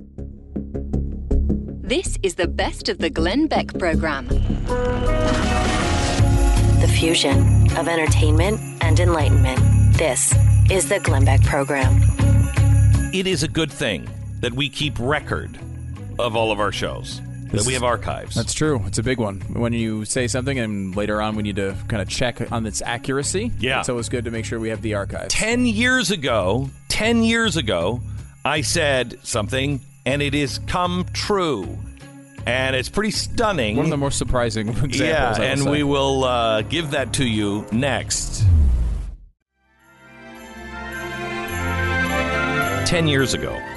This is the best of the Glenn Beck program. The fusion of entertainment and enlightenment. This is the Glenn Beck program. It is a good thing that we keep record of all of our shows, that we have archives. That's true. It's a big one. When you say something and later on we need to kind of check on its accuracy, it's always good to make sure we have the archives. 10 years ago, I said something, and it has come true. And it's pretty stunning. One of the more surprising examples. Yeah, and we will give that to you next. 10 years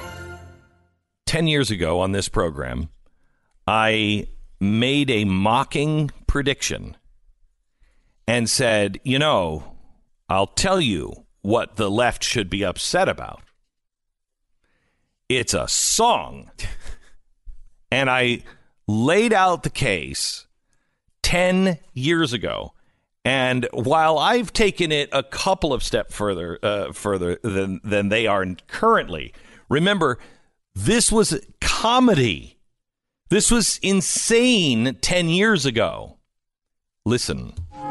ago on this program, I made a mocking prediction and said, I'll tell you what the left should be upset about. It's a song. And I laid out the case 10 years ago. And while I've taken it a couple of steps further than they are currently, remember, this was comedy. This was insane 10 years ago. Listen.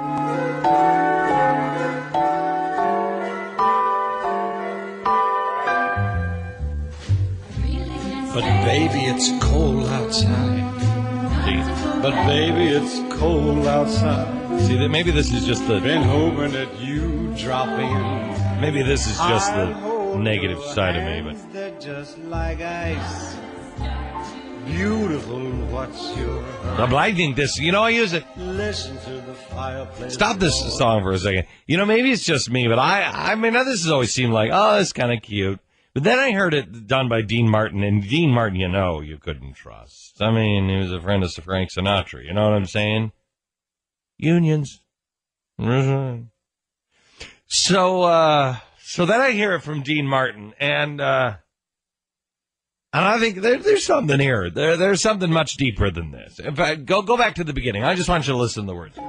But baby, it's cold outside. But baby, it's cold outside. See, that maybe this is just the... Been hoping that you drop in. Maybe this is just the negative side of me, but... They're just like ice. Beautiful, what's your... No, but I think this... I use it... Listen to the fireplace. Stop this song for a second. Maybe it's just me, but I mean, this has always seemed like, oh, it's kind of cute. But then I heard it done by Dean Martin, and Dean Martin, you couldn't trust. I mean, he was a friend of Frank Sinatra, you know what I'm saying? Unions. So then I hear it from Dean Martin, and I think there's something here. There's something much deeper than this. In fact, go back to the beginning. I just want you to listen to the words.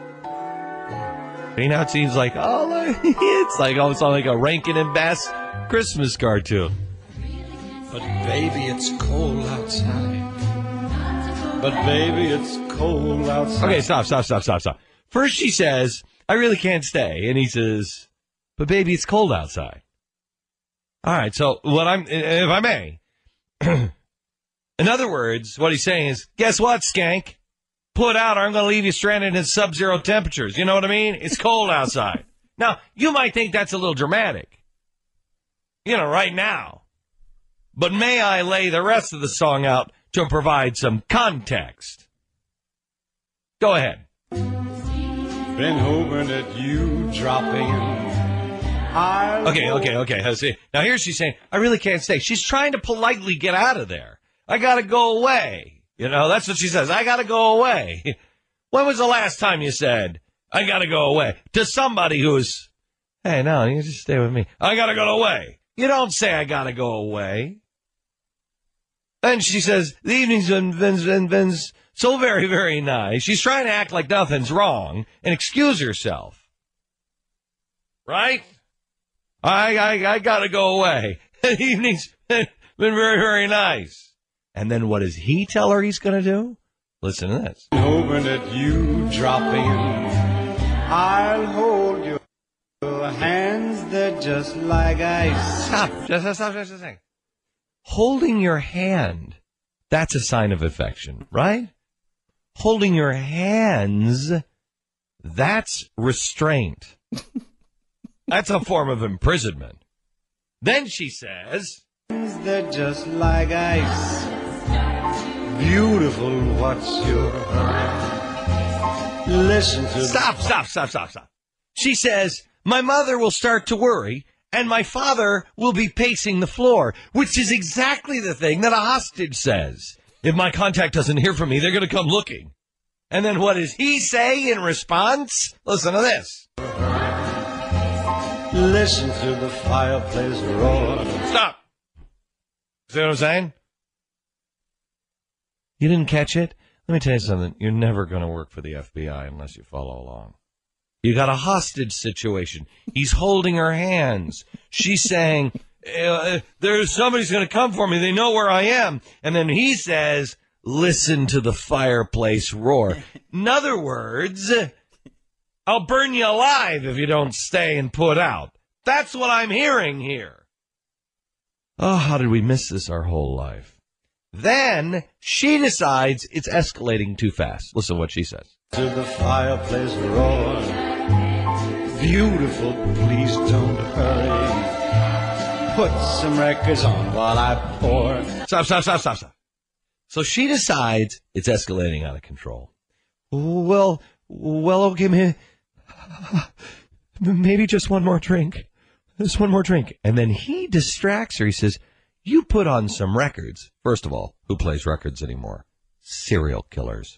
It seems like, it's like almost like a Rankin and Bass Christmas cartoon. But baby, it's cold outside. But baby, it's cold outside. Okay, stop. First she says, I really can't stay. And he says, but baby, it's cold outside. All right, so if I may, in other words, what he's saying is, guess what, skank? Put out or I'm going to leave you stranded in sub-zero temperatures. You know what I mean? It's cold outside. Now, you might think that's a little dramatic. Right now. But may I lay the rest of the song out to provide some context? Go ahead. Been hoping that you drop in. Okay. See, now here she's saying, I really can't stay. She's trying to politely get out of there. I got to go away. That's what she says. I got to go away. When was the last time you said, I got to go away? To somebody who's, hey, no, you just stay with me. I got to go away. You don't say I got to go away. Then she says, the evening's been so very, very nice. She's trying to act like nothing's wrong and excuse herself. Right? I got to go away. The evening's been very, very nice. And then what does he tell her he's going to do? Listen to this. Hoping that you drop in. I'll hold your hands, they're just like ice. Stop. Just a second. Holding your hand, that's a sign of affection, right? Holding your hands, that's restraint. That's a form of imprisonment. Then she says, they're just like ice. Beautiful, what's your hurry? Listen to... Stop. She says, my mother will start to worry, and my father will be pacing the floor, which is exactly the thing that a hostage says. If my contact doesn't hear from me, they're going to come looking. And then what does he say in response? Listen to this. Listen to the fireplace roar. Stop. See what I'm saying? You didn't catch it? Let me tell you something. You're never going to work for the FBI unless you follow along. You got a hostage situation. He's holding her hands. She's saying, there's somebody's going to come for me. They know where I am. And then he says, listen to the fireplace roar. In other words, I'll burn you alive if you don't stay and put out. That's what I'm hearing here. Oh, how did we miss this our whole life? Then she decides it's escalating too fast. Listen to what she says. To the fireplace roar. Beautiful, please don't hurry. Put some records on while I pour. Stop. So she decides it's escalating out of control. Well, okay, maybe just one more drink. Just one more drink. And then he distracts her. He says, you put on some records. First of all, who plays records anymore? Serial killers.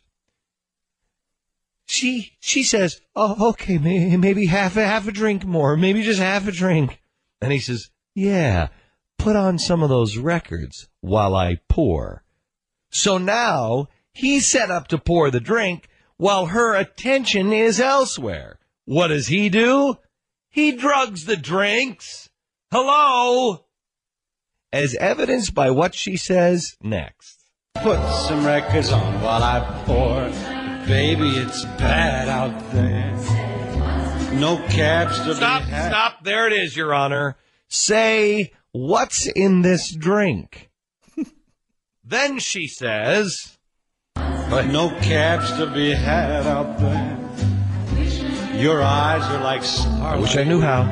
She says, oh, okay, maybe half a drink more. Maybe just half a drink. And he says, yeah, put on some of those records while I pour. So now he's set up to pour the drink while her attention is elsewhere. What does he do? He drugs the drinks. Hello? As evidenced by what she says next. Put some records on while I pour. Baby, it's bad out there. No cabs to be had. Stop. There it is, Your Honor. Say, what's in this drink? Then she says, but no cabs to be had out there. Your eyes are like starlight. I wish I knew how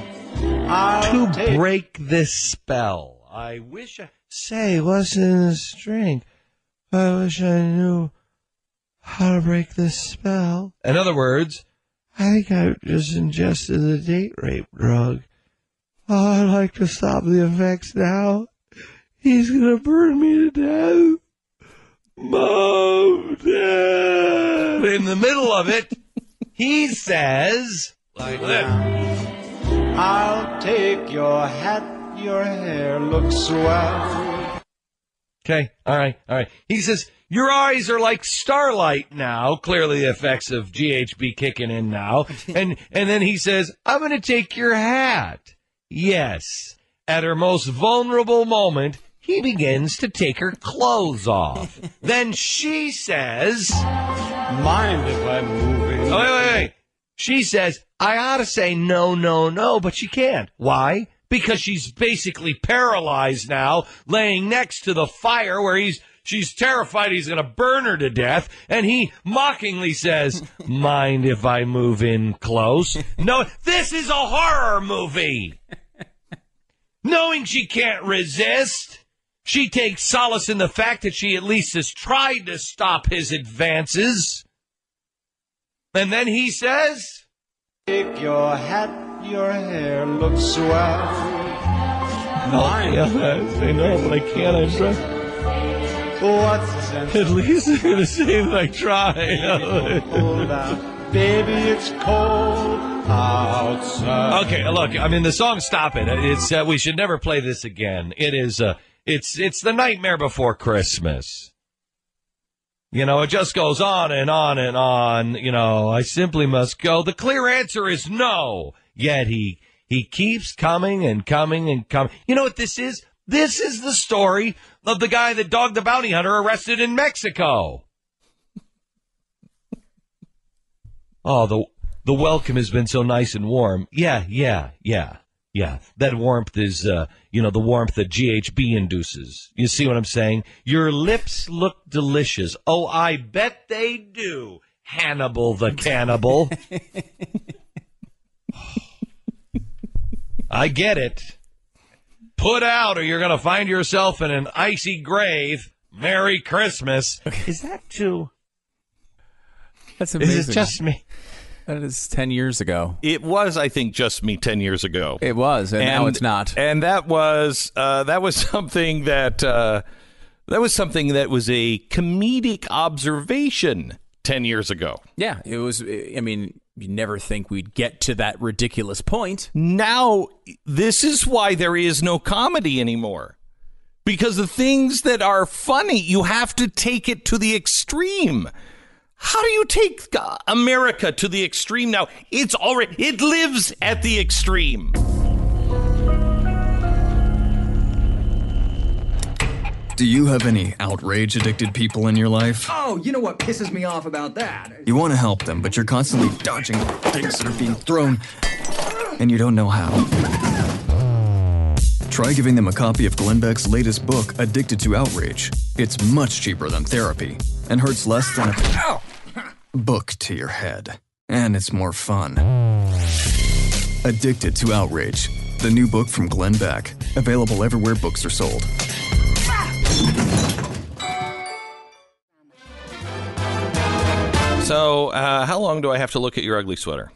to break this spell. I wish I... Say, what's in this drink? I wish I knew how to break this spell. In other words, I think I just ingested the date rape drug. Oh, I'd like to stop the effects now. He's going to burn me to death. Mom, Dad. But in the middle of it, he says, like this. I'll take your hat, your hair looks swell. Okay, all right. He says, your eyes are like starlight now. Clearly the effects of GHB kicking in now. And then he says, I'm going to take your hat. Yes. At her most vulnerable moment, he begins to take her clothes off. Then she says, mind if I'm moving? Oh, wait. She says, I ought to say no, but she can't. Why? Because she's basically paralyzed now, laying next to the fire where she's terrified he's going to burn her to death, and he mockingly says, mind if I move in close? No, this is a horror movie. Knowing she can't resist, she takes solace in the fact that she at least has tried to stop his advances. And then he says, take your hat, your hair looks swell. I know, but I can't. I'm trying. What's the sense? At least I'm going to say that I tried. Hold out. Baby, it's cold outside. Okay, look, I mean, the song Stop It. It's we should never play this again. It is it's the Nightmare Before Christmas. You know, it just goes on and on and on. You know, I simply must go. The clear answer is no. Yet he keeps coming and coming and coming. You know what this is? This is the story of the guy that dogged the bounty hunter arrested in Mexico. Oh, the welcome has been so nice and warm. Yeah. That warmth is, the warmth that GHB induces. You see what I'm saying? Your lips look delicious. Oh, I bet they do, Hannibal the Cannibal. I get it. Put out or you're going to find yourself in an icy grave. Merry Christmas. Okay. Is that too... That's amazing. Is it just me? That is 10 years ago. It was, I think, just me 10 years ago. It was, and now it's not. And that was something that was a comedic observation 10 years ago. Yeah, it was. I mean, you never think we'd get to that ridiculous point. Now, this is why there is no comedy anymore. Because the things that are funny, you have to take it to the extreme. How do you take America to the extreme now? It lives at the extreme. Do you have any outrage-addicted people in your life? Oh, you know what pisses me off about that? You want to help them, but you're constantly dodging things that are being thrown, and you don't know how. Try giving them a copy of Glenn Beck's latest book, Addicted to Outrage. It's much cheaper than therapy, and hurts less than a book to your head. And it's more fun. Addicted to Outrage, the new book from Glenn Beck. Available everywhere books are sold. So, how long do I have to look at your ugly sweater?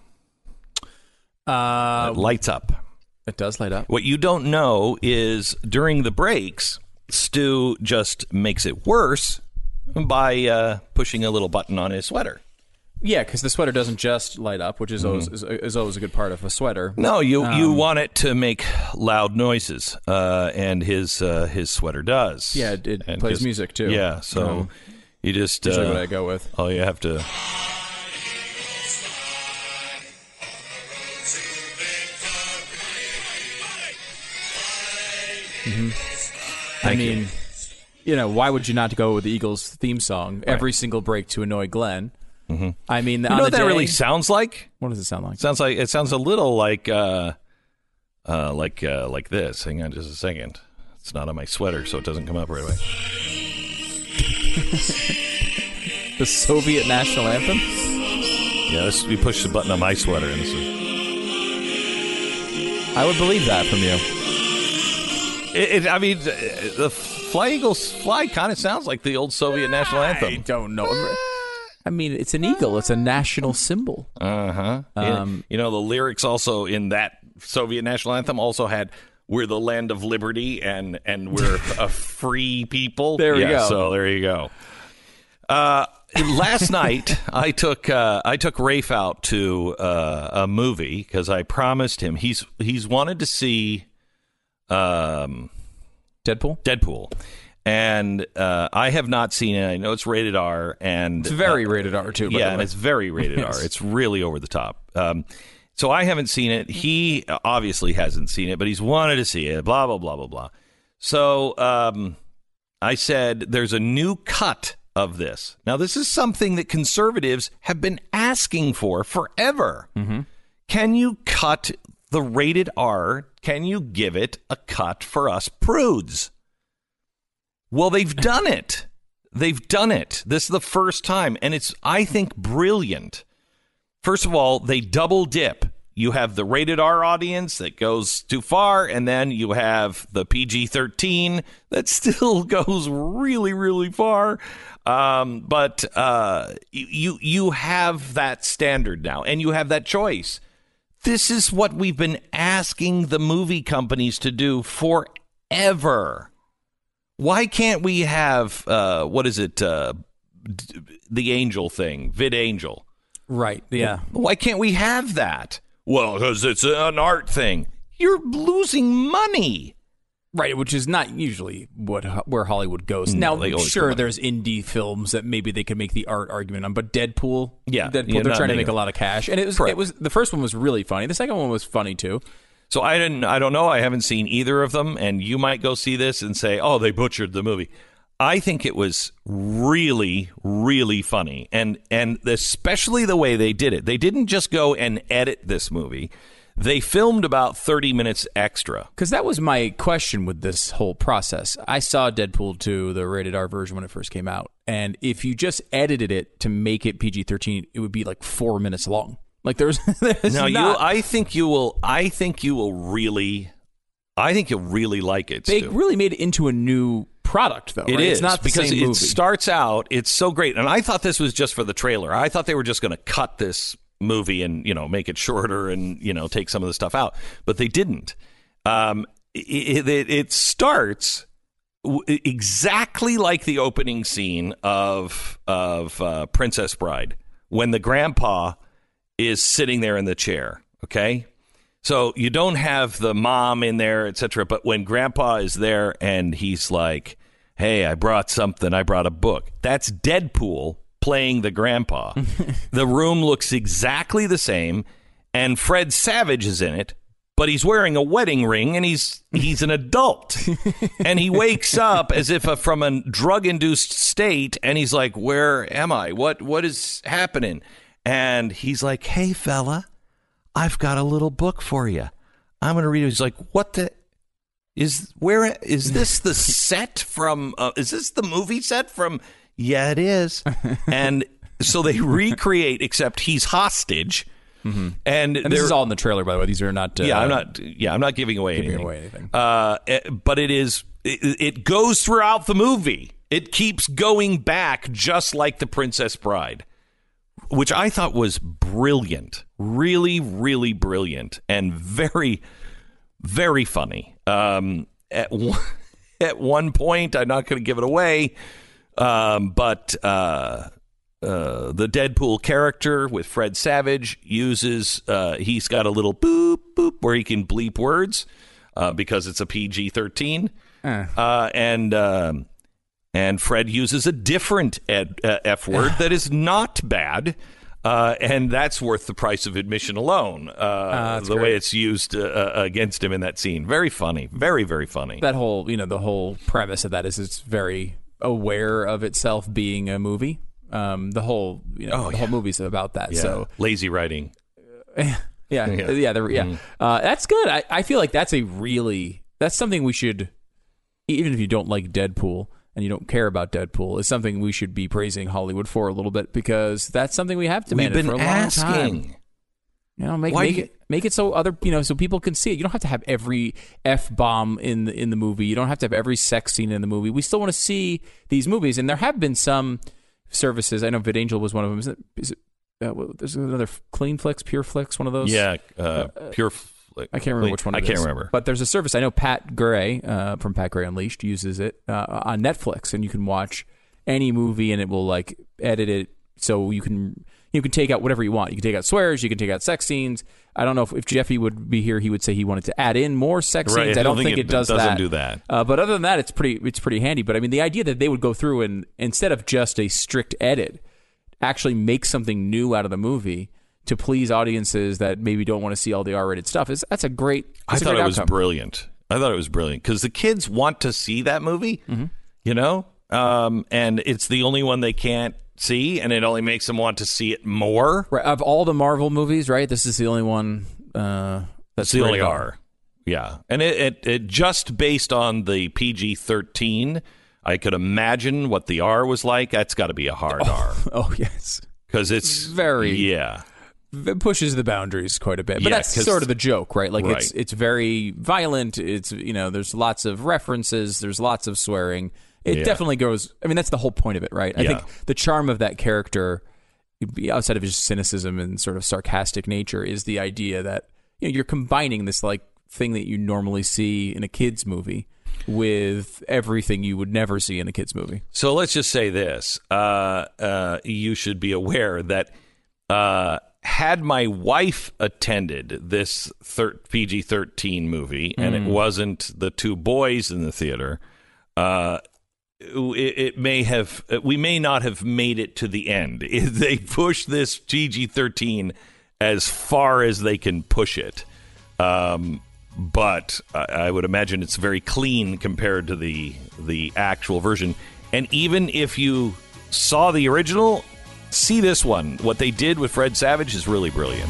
It lights up. It does light up. What you don't know is during the breaks, Stu just makes it worse by pushing a little button on his sweater. Yeah, because the sweater doesn't just light up, which is always a good part of a sweater. No, you want it to make loud noises, and his sweater does. Yeah, it plays music too. Yeah, so you just usually what I go with. Oh, you have to. I mean, why would you not go with the Eagles theme song every single break to annoy Glenn? Mm-hmm. I mean, you know what that really sounds like? What does it sound like? It sounds a little like this. Hang on just a second. It's not on my sweater, so it doesn't come up right away. The Soviet national anthem? Yeah, you push the button on my sweater, and this is... I would believe that from you. I mean, the Fly Eagles Fly kind of sounds like the old Soviet national anthem. I don't know. I mean, it's an eagle. It's a national symbol. The lyrics also in that Soviet national anthem also had, "We're the land of liberty and we're a free people." There we go. So there you go. Last night, I took Rafe out to a movie because I promised him he's wanted to see Deadpool. And I have not seen it. I know it's rated R, and it's very rated R too. And it's very rated R. It's really over the top. So I haven't seen it. He obviously hasn't seen it, but he's wanted to see it. Blah blah blah blah blah. So I said, "There's a new cut of this." Now, this is something that conservatives have been asking for forever. Mm-hmm. Can you cut the rated R? Can you give it a cut for us prudes? Well, they've done it. They've done it. This is the first time, and it's, I think, brilliant. First of all, they double dip. You have the rated R audience that goes too far, and then you have the PG-13 that still goes really, really far. But you have that standard now, and you have that choice. This is what we've been asking the movie companies to do forever. Why can't we have, the angel thing, VidAngel? Right, yeah. Why can't we have that? Well, because it's an art thing. You're losing money. Right, which is not usually where Hollywood goes. Now, sure, there's indie films that maybe they could make the art argument on, but Deadpool, they're trying to make a lot of cash. And it was the first one was really funny. The second one was funny, too. So I don't know. I haven't seen either of them, and you might go see this and say, "Oh, they butchered the movie." I think it was really, really funny, and especially the way they did it. They didn't just go and edit this movie. They filmed about 30 minutes extra. Because that was my question with this whole process. I saw Deadpool 2, the rated R version, when it first came out, and if you just edited it to make it PG-13, it would be like 4 minutes long. Like there's no, not. I think you'll really like it. They Stu. really made it into a new product, though. It right? is It's not the because same it movie. starts out. It's so great, and I thought this was just for the trailer. I thought they were just going to cut this movie and make it shorter and take some of the stuff out, but they didn't. It starts exactly like the opening scene of Princess Bride when the grandpa is sitting there in the chair. Okay, so you don't have the mom in there, etc. But when grandpa is there and he's like, "Hey, I brought something. I brought a book." That's Deadpool playing the grandpa. The room looks exactly the same, and Fred Savage is in it, but he's wearing a wedding ring, and he's an adult. And he wakes up as if from a drug-induced state, and he's like, where am I? What is happening? And he's like, hey, fella, I've got a little book for you. I'm going to read it. He's like, what the... Is this the set from... is this the movie set from... Yeah, it is. And so they recreate, except he's hostage... Mm-hmm. And this is all in the trailer, by the way. These are not. I'm not giving away anything. But it goes throughout the movie. It keeps going back, just like The Princess Bride, which I thought was brilliant, really, really brilliant, and very, very funny. At one point, I'm not going to give it away, but. The Deadpool character with Fred Savage uses, he's got a little boop, boop, where he can bleep words because it's a PG-13. And Fred uses a different F word that is not bad. And that's worth the price of admission alone. The way it's used against him in that scene. Very funny. Very, very funny. That whole, the whole premise of that is it's very aware of itself being a movie. The whole movie's about that. Yeah. So lazy writing. That's good. I feel like that's something we should, even if you don't like Deadpool and you don't care about Deadpool, is something we should be praising Hollywood for a little bit, because that's something we have demanded for a long time. Make it so other, so people can see it. You don't have to have every F-bomb in the movie. You don't have to have every sex scene in the movie. We still want to see these movies, and there have been some services. I know VidAngel was one of them. Is it there's another CleanFlix, PureFlix, one of those? Yeah, PureFlix. I can't remember which one it is. I can't remember. But there's a service. I know Pat Gray from Pat Gray Unleashed uses it on Netflix, and you can watch any movie, and it will edit it so you can take out whatever you want. You can take out swears, you can take out sex scenes. I don't know if Jeffy would be here, he would say he wanted to add in more sex scenes. I don't think it doesn't do that. But other than that, it's pretty handy. But I mean, the idea that they would go through and instead of just a strict edit, actually make something new out of the movie to please audiences that maybe don't want to see all the R-rated stuff, that's a great. I thought it was brilliant. Because the kids want to see that movie, and it's the only one they can't see, and it only makes them want to see it more. Right. Of all the Marvel movies, right? This is the only one that's the only R. Yeah. And it just based on the PG-13, I could imagine what the R was like. That's got to be a hard R. Oh, yes. Because it's very... Yeah. It pushes the boundaries quite a bit. But that's sort of the joke, right? It's very violent. It's, there's lots of references. There's lots of swearing. It definitely goes... I mean, that's the whole point of it, right? I think the charm of that character, outside of his cynicism and sort of sarcastic nature, is the idea that you're combining this thing that you normally see in a kid's movie with everything you would never see in a kid's movie. So let's just say this. You should be aware that had my wife attended this PG-13 movie and it wasn't the two boys in the theater... we may not have made it to the end. They push this PG-13 as far as they can push it. But I would imagine it's very clean compared to the actual version. And even if you saw the original, see this one. What they did with Fred Savage is really brilliant.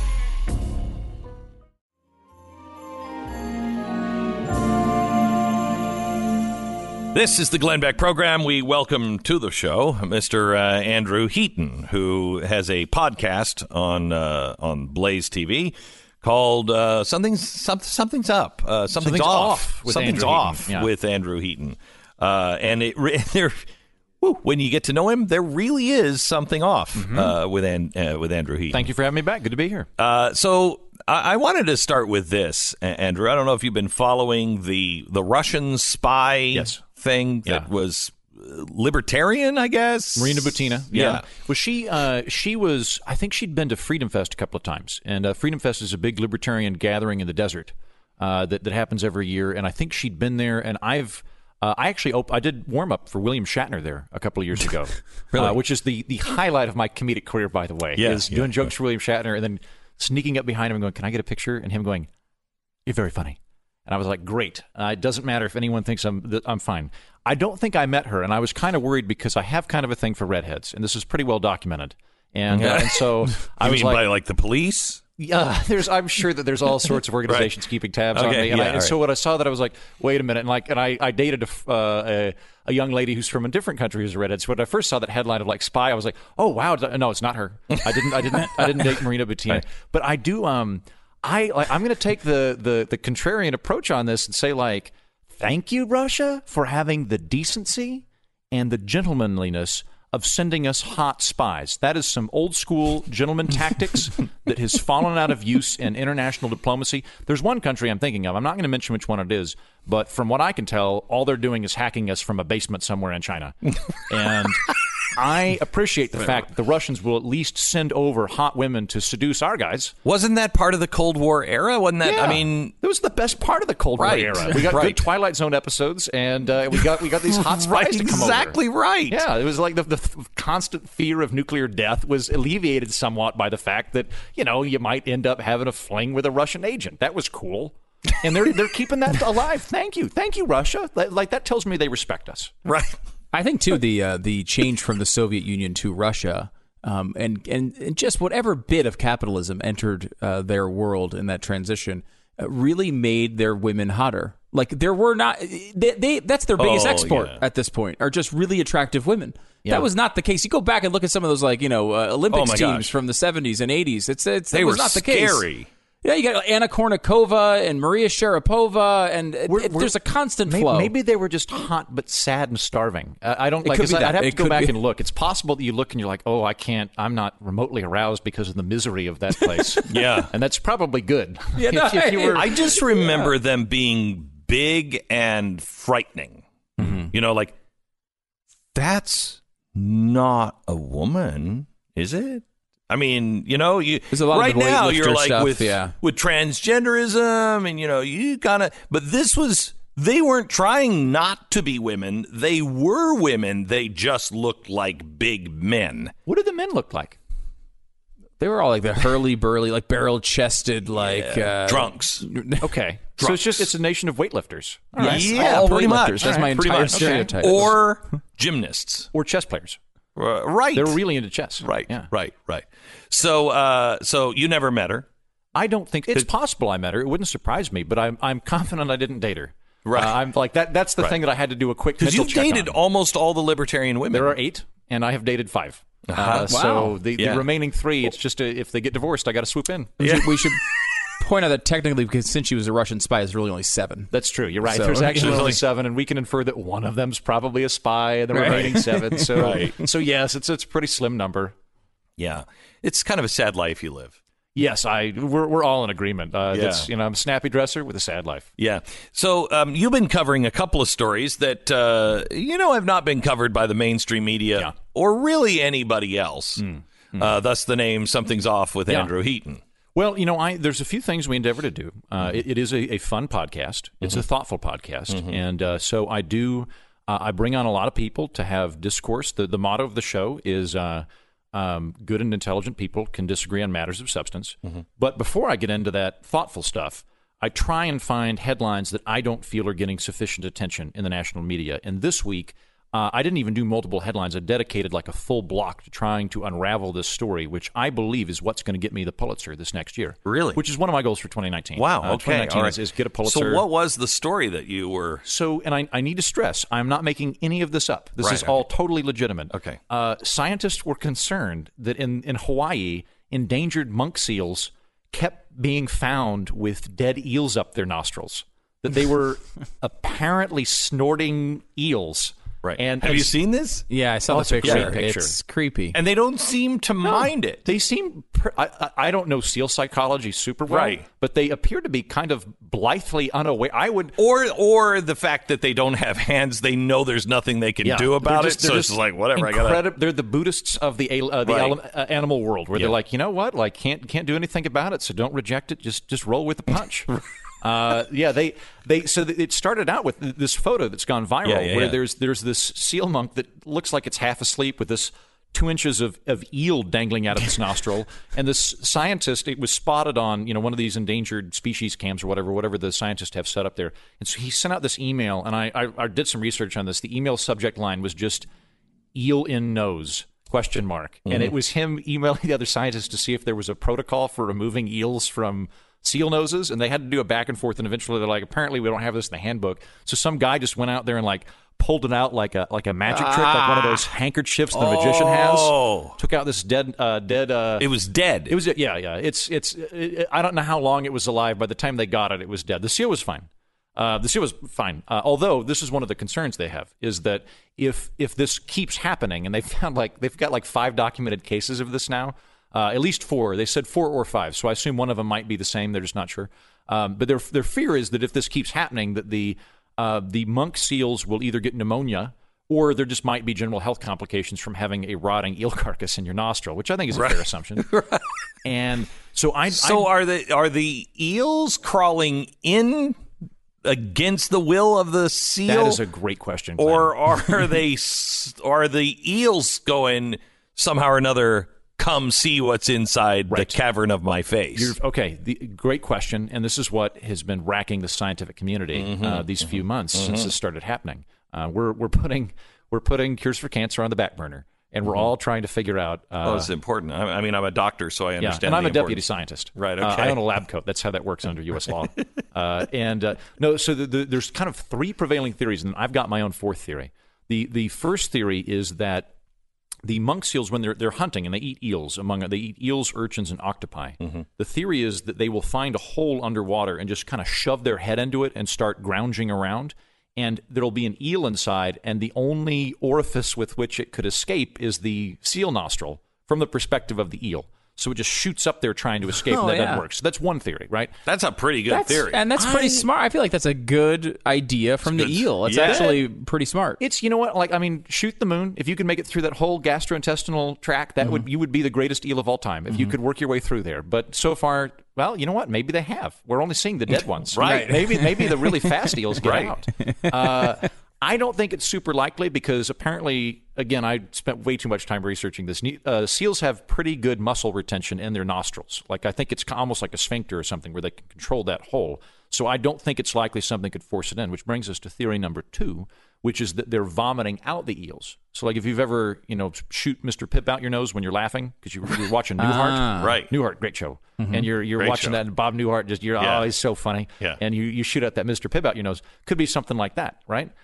This is the Glenn Beck program. We welcome to the show Mr. Andrew Heaton, who has a podcast on Blaze TV called Something's Up. Something's Off. With Andrew Heaton. And when you get to know him, there really is something off with Andrew Heaton. Thank you for having me back. Good to be here. So I wanted to start with this, Andrew. I don't know if you've been following the Russian spy thing that was libertarian, I guess. Marina Butina. Yeah. Was she was, I think she'd been to Freedom Fest a couple of times. And Freedom Fest is a big libertarian gathering in the desert that happens every year. And I think she'd been there. And I did warm up for William Shatner there a couple of years ago, really? Which is the highlight of my comedic career, by the way. Is doing jokes for William Shatner and then sneaking up behind him and going, "Can I get a picture?" And him going, you're very funny. And I was like, great. It doesn't matter if anyone thinks I'm fine. I don't think I met her, and I was kind of worried because I have kind of a thing for redheads, and this is pretty well documented. And so I was by like the police? Yeah, I'm sure that there's all sorts of organizations keeping tabs on me. And so when I saw that, I was like, wait a minute. And I dated a young lady who's from a different country who's a redhead. So when I first saw that headline of like spy, I was like, oh wow, no, it's not her. I didn't date Marina Butina. Right. But I do. I'm going to take the contrarian approach on this and say like, thank you, Russia, for having the decency and the gentlemanliness of sending us hot spies. That is some old school gentleman tactics that has fallen out of use in international diplomacy. There's one country I'm thinking of. I'm not going to mention which one it is, but from what I can tell, all they're doing is hacking us from a basement somewhere in China. And I appreciate the fact that the Russians will at least send over hot women to seduce our guys. Wasn't that part of the Cold War era? Wasn't that? Yeah. I mean, it was the best part of the Cold War era. We got good Twilight Zone episodes, and we got these hot spies to come exactly over. Right. Yeah, it was like the constant fear of nuclear death was alleviated somewhat by the fact that you might end up having a fling with a Russian agent. That was cool. And they're keeping that alive. Thank you, Russia. Like that tells me they respect us. Right. I think too the change from the Soviet Union to Russia, and just whatever bit of capitalism entered their world in that transition really made their women hotter. Like there were not that's their biggest export at this point, are just really attractive women. Yeah. That was not the case. You go back and look at some of those Olympics teams from the 70s and 80s. They was not the case. Scary. Yeah, you got Anna Kournikova and Maria Sharapova, and there's a constant flow. Maybe they were just hot but sad and starving. I don't like. I'd have to go back and look. It's possible that you look and you're like, oh, I can't. I'm not remotely aroused because of the misery of that place. Yeah, and that's probably good. Yeah, I just remember them being big and frightening. Mm-hmm. Like that's not a woman, is it? I mean, right now you're like with transgenderism and, you kind of, but they weren't trying not to be women. They were women. They just looked like big men. What did the men look like? They were all like the hurly-burly, like barrel-chested, drunks. Okay. Drunks. So it's a nation of weightlifters. Right. Yeah, pretty much. That's my entire stereotype. Or gymnasts. Or chess players. Right. They were really into chess. Right. Yeah. Right. So you never met her? I don't think it's possible I met her. It wouldn't surprise me, but I'm confident I didn't date her. Right. I'm like that. That's the thing that I had to do a quick mental check on. Because you've dated almost all the libertarian women. There are 8, and I have dated 5. Wow. So the remaining 3, it's just if they get divorced, I got to swoop in. We should point out that technically, because since she was a Russian spy, there's really only 7. That's true. You're right. So, there's actually only 7, and we can infer that one of them's probably a spy, and the remaining 7. So, so yes, it's a pretty slim number. Yeah, it's kind of a sad life you live. Yes, we're all in agreement. That's, I'm a snappy dresser with a sad life. Yeah. So you've been covering a couple of stories that have not been covered by the mainstream media or really anybody else. Thus the name "Something's Off" with Andrew Heaton. Well, there's a few things we endeavor to do. It is a fun podcast. It's a thoughtful podcast, and so I do. I bring on a lot of people to have discourse. The motto of the show is. Good and intelligent people can disagree on matters of substance. But before I get into that thoughtful stuff, I try and find headlines that I don't feel are getting sufficient attention in the national media. And this week, I didn't even do multiple headlines. I dedicated like a full block to trying to unravel this story, which I believe is what's going to get me the Pulitzer this next year. Really? Which is one of my goals for 2019. Wow, okay. 2019 is get a Pulitzer. So what was the story that you were... So, and I need to stress, I'm not making any of this up. This is all totally legitimate. Okay. Scientists were concerned that in Hawaii, endangered monk seals kept being found with dead eels up their nostrils. That they were apparently snorting eels. Right. And have you seen this? Yeah, I saw the picture. It's creepy. And they don't seem to mind it. They seem, I don't know seal psychology super well, but they appear to be kind of blithely unaware. I would, or the fact that they don't have hands, they know there's nothing they can do about it. So it's just like, whatever, they're the Buddhists of the animal world, where they're like, you know what, like can't do anything about it, so don't reject it, just roll with the punch. So it started out with this photo that's gone viral where there's this seal monk that looks like it's half asleep with this 2 inches of eel dangling out of its nostril. And this scientist, it was spotted on, one of these endangered species cams or whatever the scientists have set up there. And so he sent out this email, and I did some research on this. The email subject line was just eel in nose, ? And it was him emailing the other scientists to see if there was a protocol for removing eels from seal noses, and they had to do a back and forth, and eventually they're like, apparently we don't have this in the handbook. So some guy just went out there and pulled it out like a magic trick, like one of those handkerchiefs the magician has. Took out this dead. It was dead. It was yeah. It's I don't know how long it was alive. By the time they got it, it was dead. The seal was fine. Although this is one of the concerns they have is that if this keeps happening, and they've got 5 documented cases of this now. At least 4. They said 4 or 5, so I assume one of them might be the same. They're just not sure. But their fear is that if this keeps happening, that the monk seals will either get pneumonia or there just might be general health complications from having a rotting eel carcass in your nostril, which I think is a fair assumption. Right. And so are the eels crawling in against the will of the seal? That is a great question, Glenn. Or are the eels going somehow or another? Come see what's inside the cavern of my face. Great question, and this is what has been racking the scientific community these few months since this started happening. We're putting cures for cancer on the back burner, and we're all trying to figure out. It's important. I mean, I'm a doctor, so I understand. And I'm a deputy scientist. Right. Okay. I own a lab coat. That's how that works under U.S. law. So there's kind of 3 prevailing theories, and I've got my own 4th theory. The first theory is that the monk seals, when they're hunting and they eat eels, they eat eels, urchins, and octopi. The theory is that they will find a hole underwater and just kind of shove their head into it and start grounging around. And there'll be an eel inside, and the only orifice with which it could escape is the seal nostril from the perspective of the eel. So it just shoots up there trying to escape, and that doesn't work. So that's one theory, right? That's a pretty good theory. And that's pretty smart. I feel like that's a good idea from the eel. It's actually pretty smart. It's, shoot the moon. If you can make it through that whole gastrointestinal tract, you would be the greatest eel of all time if you could work your way through there. But so far, well, you know what? Maybe they have. We're only seeing the dead ones. Right. Maybe the really fast eels get out. I don't think it's super likely because apparently, again, I spent way too much time researching this. Seals have pretty good muscle retention in their nostrils. I think it's almost like a sphincter or something where they can control that hole. So I don't think it's likely something could force it in, which brings us to theory number 2, which is that they're vomiting out the eels. So if you've ever, shoot Mr. Pip out your nose when you're laughing because you're watching Newhart. Right. Newhart, great show. And you're watching that, and Bob Newhart he's so funny. Yeah. And you shoot out that Mr. Pip out your nose. Could be something like that, right?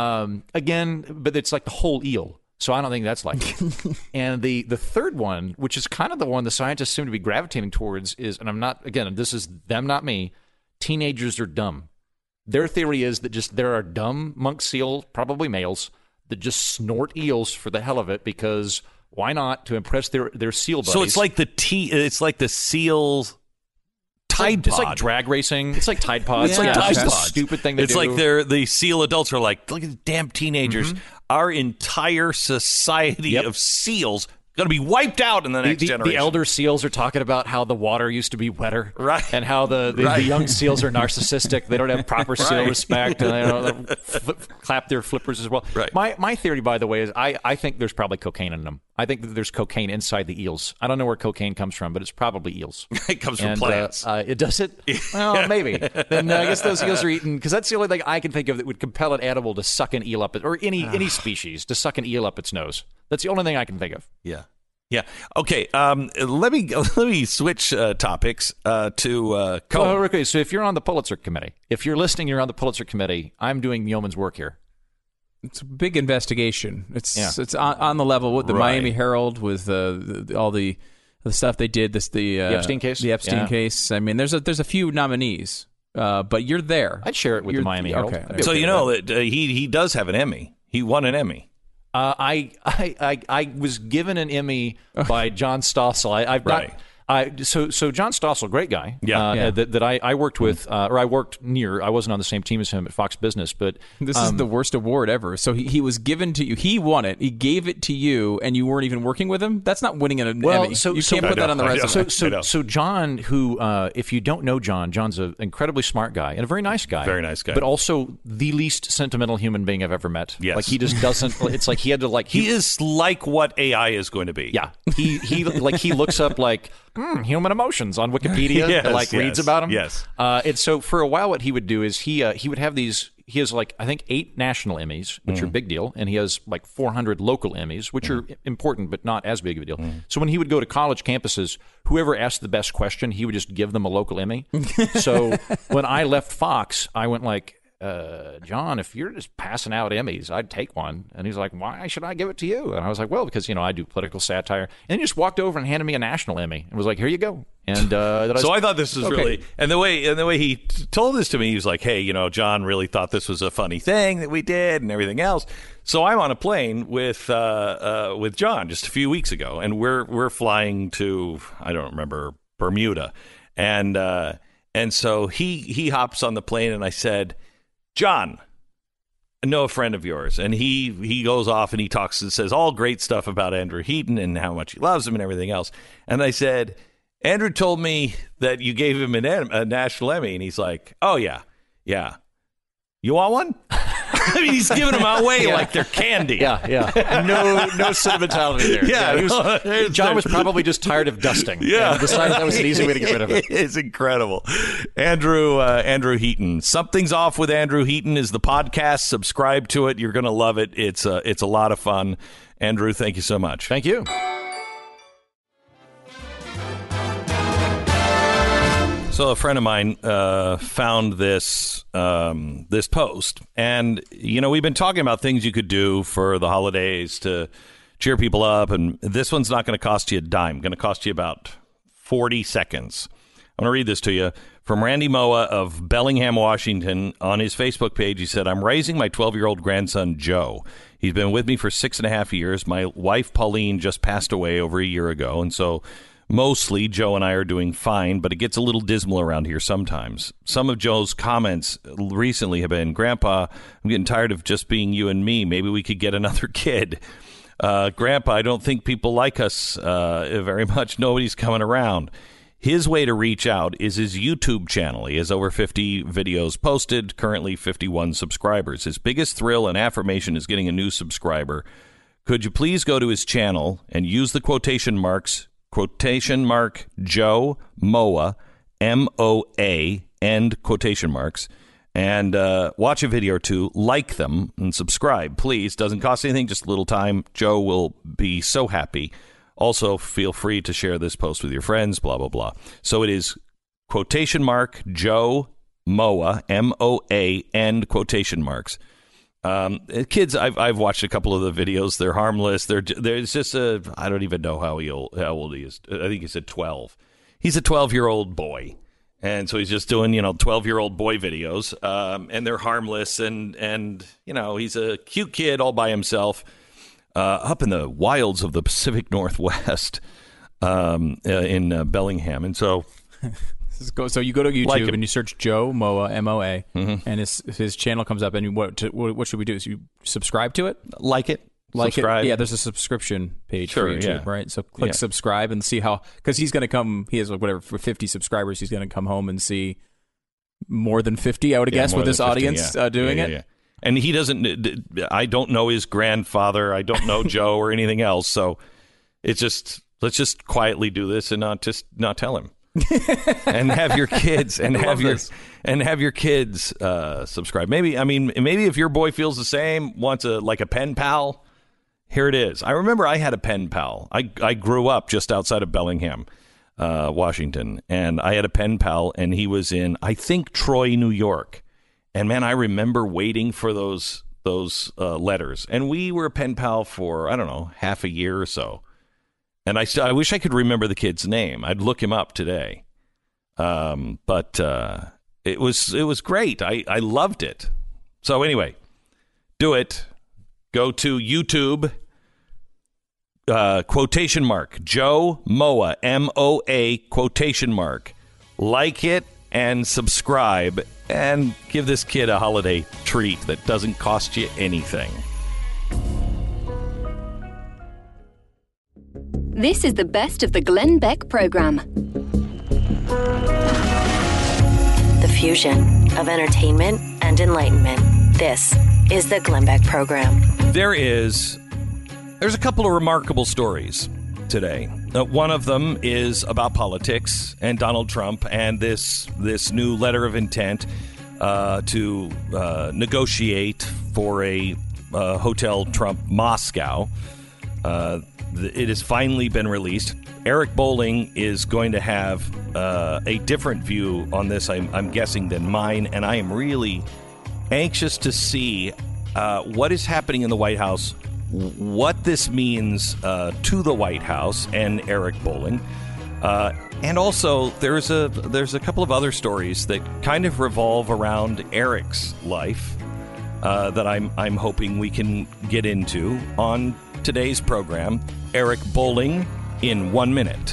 Again, but it's like the whole eel. So I don't think that's likely. And the third one, which is kind of the one the scientists seem to be gravitating towards, is, and I'm not, again, this is them, not me, teenagers are dumb. Their theory is that there are dumb monk seal, probably males, that just snort eels for the hell of it because why not, to impress their seal buddies. So it's like the seals. Tide Pod. It's like drag racing. It's like Tide Pod. It's like Tide Pod. It's a stupid thing to do. It's like the seal adults are like, look at the damn teenagers. Our entire society of seals going to be wiped out in the next generation. The elder seals are talking about how the water used to be wetter, right? And how the young seals are narcissistic. They don't have proper seal respect, and they don't clap their flippers as well. Right. My theory, by the way, is I think there's probably cocaine in them. I think that there's cocaine inside the eels. I don't know where cocaine comes from, but it's probably eels. It comes from plants. It does it? Well, maybe. Then I guess those eels are eaten, because that's the only thing I can think of that would compel an animal to suck an eel up, or any species to suck an eel up its nose. That's the only thing I can think of. Yeah. Okay. Let me switch topics to Cohen. Okay. So if you're on the Pulitzer Committee, if you're listening, you're on the Pulitzer Committee. I'm doing yeoman's work here. It's a big investigation. It's on the level with the Miami Herald, with all the stuff they did. The Epstein case. The Epstein case. I mean, there's a few nominees, but you're there. I'd share it with the Miami Herald. Okay. So that he does have an Emmy. He won an Emmy. I was given an Emmy by John Stossel. So John Stossel, great guy. Yeah. That I worked with, or I worked near. I wasn't on the same team as him at Fox Business, but this is the worst award ever. So he was given to you. He won it. He gave it to you, and you weren't even working with him. That's not winning an Emmy. So you can't put that on the resume. So John, who, if you don't know John, John's an incredibly smart guy and a very nice guy. Very nice guy. But also the least sentimental human being I've ever met. Yes. Like he just doesn't. It's like he had to like. He is like what AI is going to be. Yeah. He looks up like human emotions on Wikipedia. Yes, reads about them. Yes. And so for a while, what he would do is he would have these. He has like I think 8 national Emmys, which are a big deal, and he has like 400 local Emmys, which are important but not as big of a deal. So when he would go to college campuses, whoever asked the best question, he would just give them a local Emmy. So when I left Fox, I went like, John, if you're just passing out Emmys, I'd take one. And he's like, why should I give it to you? And I was like, well, because, I do political satire. And he just walked over and handed me a national Emmy and was like, here you go. And I thought this was really, and the way he told this to me, he was like, hey, John really thought this was a funny thing that we did and everything else. So I'm on a plane with John just a few weeks ago, and we're flying to, I don't remember, Bermuda. And so he hops on the plane, and I said, John, I know a friend of yours, and he goes off and he talks and says all great stuff about Andrew Heaton and how much he loves him and everything else. And I said, Andrew told me that you gave him a national Emmy, and he's like, oh yeah, you want one? I mean, he's giving them away like they're candy. Yeah. No sentimentality there. Yeah. John was probably just tired of dusting. Yeah. And decided that was an easy way to get rid of it. It's incredible. Andrew Heaton. Something's Off with Andrew Heaton is the podcast. Subscribe to it. You're going to love it. It's a lot of fun. Andrew, thank you so much. Thank you. So a friend of mine found this post, and we've been talking about things you could do for the holidays to cheer people up, and this one's not going to cost you a dime. Going to cost you about 40 seconds. I'm going to read this to you from Randy Moa of Bellingham, Washington. On his Facebook page, he said, "I'm raising my 12-year-old grandson Joe. He's been with me for 6.5 years. My wife Pauline just passed away over a year ago, and so." Mostly, Joe and I are doing fine, but it gets a little dismal around here sometimes. Some of Joe's comments recently have been, Grandpa, I'm getting tired of just being you and me. Maybe we could get another kid. Grandpa, I don't think people like us very much. Nobody's coming around. His way to reach out is his YouTube channel. He has over 50 videos posted, currently 51 subscribers. His biggest thrill and affirmation is getting a new subscriber. Could you please go to his channel and use the quotation mark Joe Moa, M-O-A, end quotation marks, and watch a video or two, like them, and subscribe, please. Doesn't cost anything, just a little time. Joe will be so happy. Also, feel free to share this post with your friends, blah, blah, blah. So it is quotation mark Joe Moa, M-O-A, end quotation marks. Kids, I've watched a couple of the videos. They're harmless. There's just I don't even know how old he is. I think he said 12. He's a 12-year-old boy, and so he's just doing 12-year-old boy videos. And they're harmless, and he's a cute kid all by himself, up in the wilds of the Pacific Northwest, in Bellingham, and so. So you go to YouTube and you search Joe Moa, M-O-A, and his channel comes up. And what should we do? Is you subscribe to it? Like it. Subscribe. Yeah, there's a subscription page for YouTube, right? So click subscribe and see how, because he's going to come, he has for 50 subscribers, he's going to come home and see more than 50, I would guess, with this audience doing it. Yeah. And he doesn't, I don't know his grandfather, I don't know Joe or anything else, so it's just, let's just quietly do this and not tell him. And have your kids subscribe. Maybe if your boy feels the same, wants a pen pal, here it is. I remember I had a pen pal. I grew up just outside of Bellingham, Washington, and I had a pen pal, and he was in, I think, Troy, New York. And man, I remember waiting for those letters, and we were a pen pal for, I don't know, half a year or so. And I wish I could remember the kid's name. I'd look him up today. But it was great. I loved it. So anyway, do it. Go to YouTube, quotation mark, Joe Moa, MOA, quotation mark. Like it and subscribe and give this kid a holiday treat that doesn't cost you anything. This is the best of the Glenn Beck program. The fusion of entertainment and enlightenment. This is the Glenn Beck program. There's a couple of remarkable stories today. One of them is about politics and Donald Trump and this new letter of intent to negotiate for a Hotel Trump Moscow. It has finally been released. Eric Bolling is going to have a different view on this, I'm guessing, than mine, and I am really anxious to see what is happening in the White House, what this means to the White House and Eric Bolling. And also, there's a couple of other stories that kind of revolve around Eric's life that I'm hoping we can get into on today's program. Eric Bolling in 1 minute.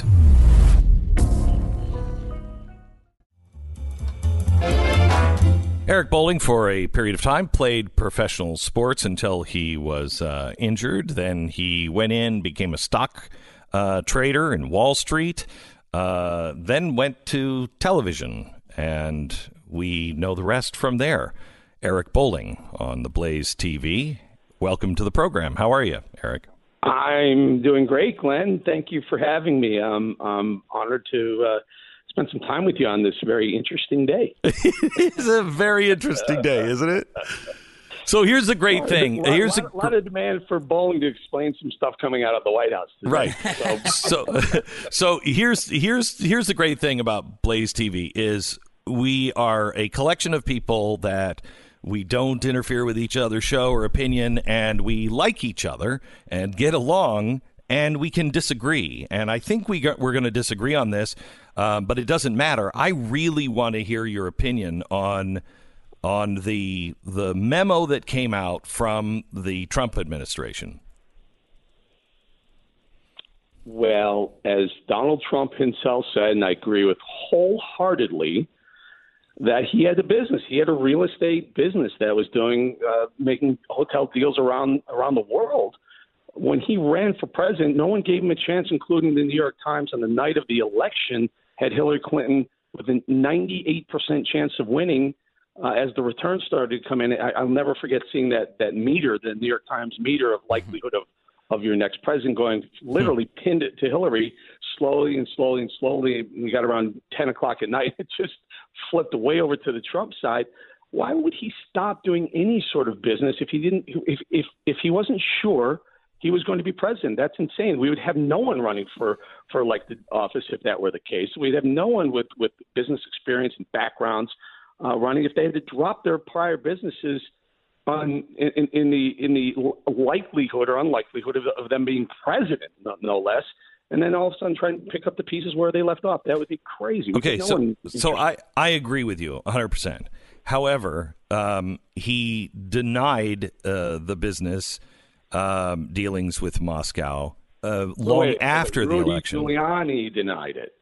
Eric Bolling, for a period of time, played professional sports until he was injured. Then he went in, became a stock trader in Wall Street, then went to television, and we know the rest from there. Eric Bolling on the Blaze TV. Welcome to the program. How are you, Eric? I'm doing great, Glenn. Thank you for having me. I'm honored to spend some time with you on this very interesting day. It's a very interesting day, isn't it? So here's the great thing. Here's a lot of demand for Bolling to explain some stuff coming out of the White House today. Right. So here's the great thing about Blaze TV is we are a collection of people that we don't interfere with each other's show or opinion, and we like each other and get along, and we can disagree. And I think we're going to disagree on this, but it doesn't matter. I really want to hear your opinion on the memo that came out from the Trump administration. Well, as Donald Trump himself said, and I agree with wholeheartedly, that he had a business. He had a real estate business that was making hotel deals around the world. When he ran for president, no one gave him a chance, including the New York Times on the night of the election, had Hillary Clinton with a 98% chance of winning. As the returns started to come in, I'll never forget seeing that meter, the New York Times meter of likelihood of your next president going, literally pinned it to Hillary slowly and slowly and slowly. We got around 10 o'clock at night. It just flipped way over to the Trump side. Why would he stop doing any sort of business if he didn't? If he wasn't sure he was going to be president? That's insane. We would have no one running for elected office if that were the case. We'd have no one with business experience and backgrounds running if they had to drop their prior businesses in the likelihood or unlikelihood of them being president, no less. And then all of a sudden try and pick up the pieces where they left off. That would be crazy. Okay, so I agree with you 100%. However, he denied the business dealings with Moscow long after the election. Rudy Giuliani denied it.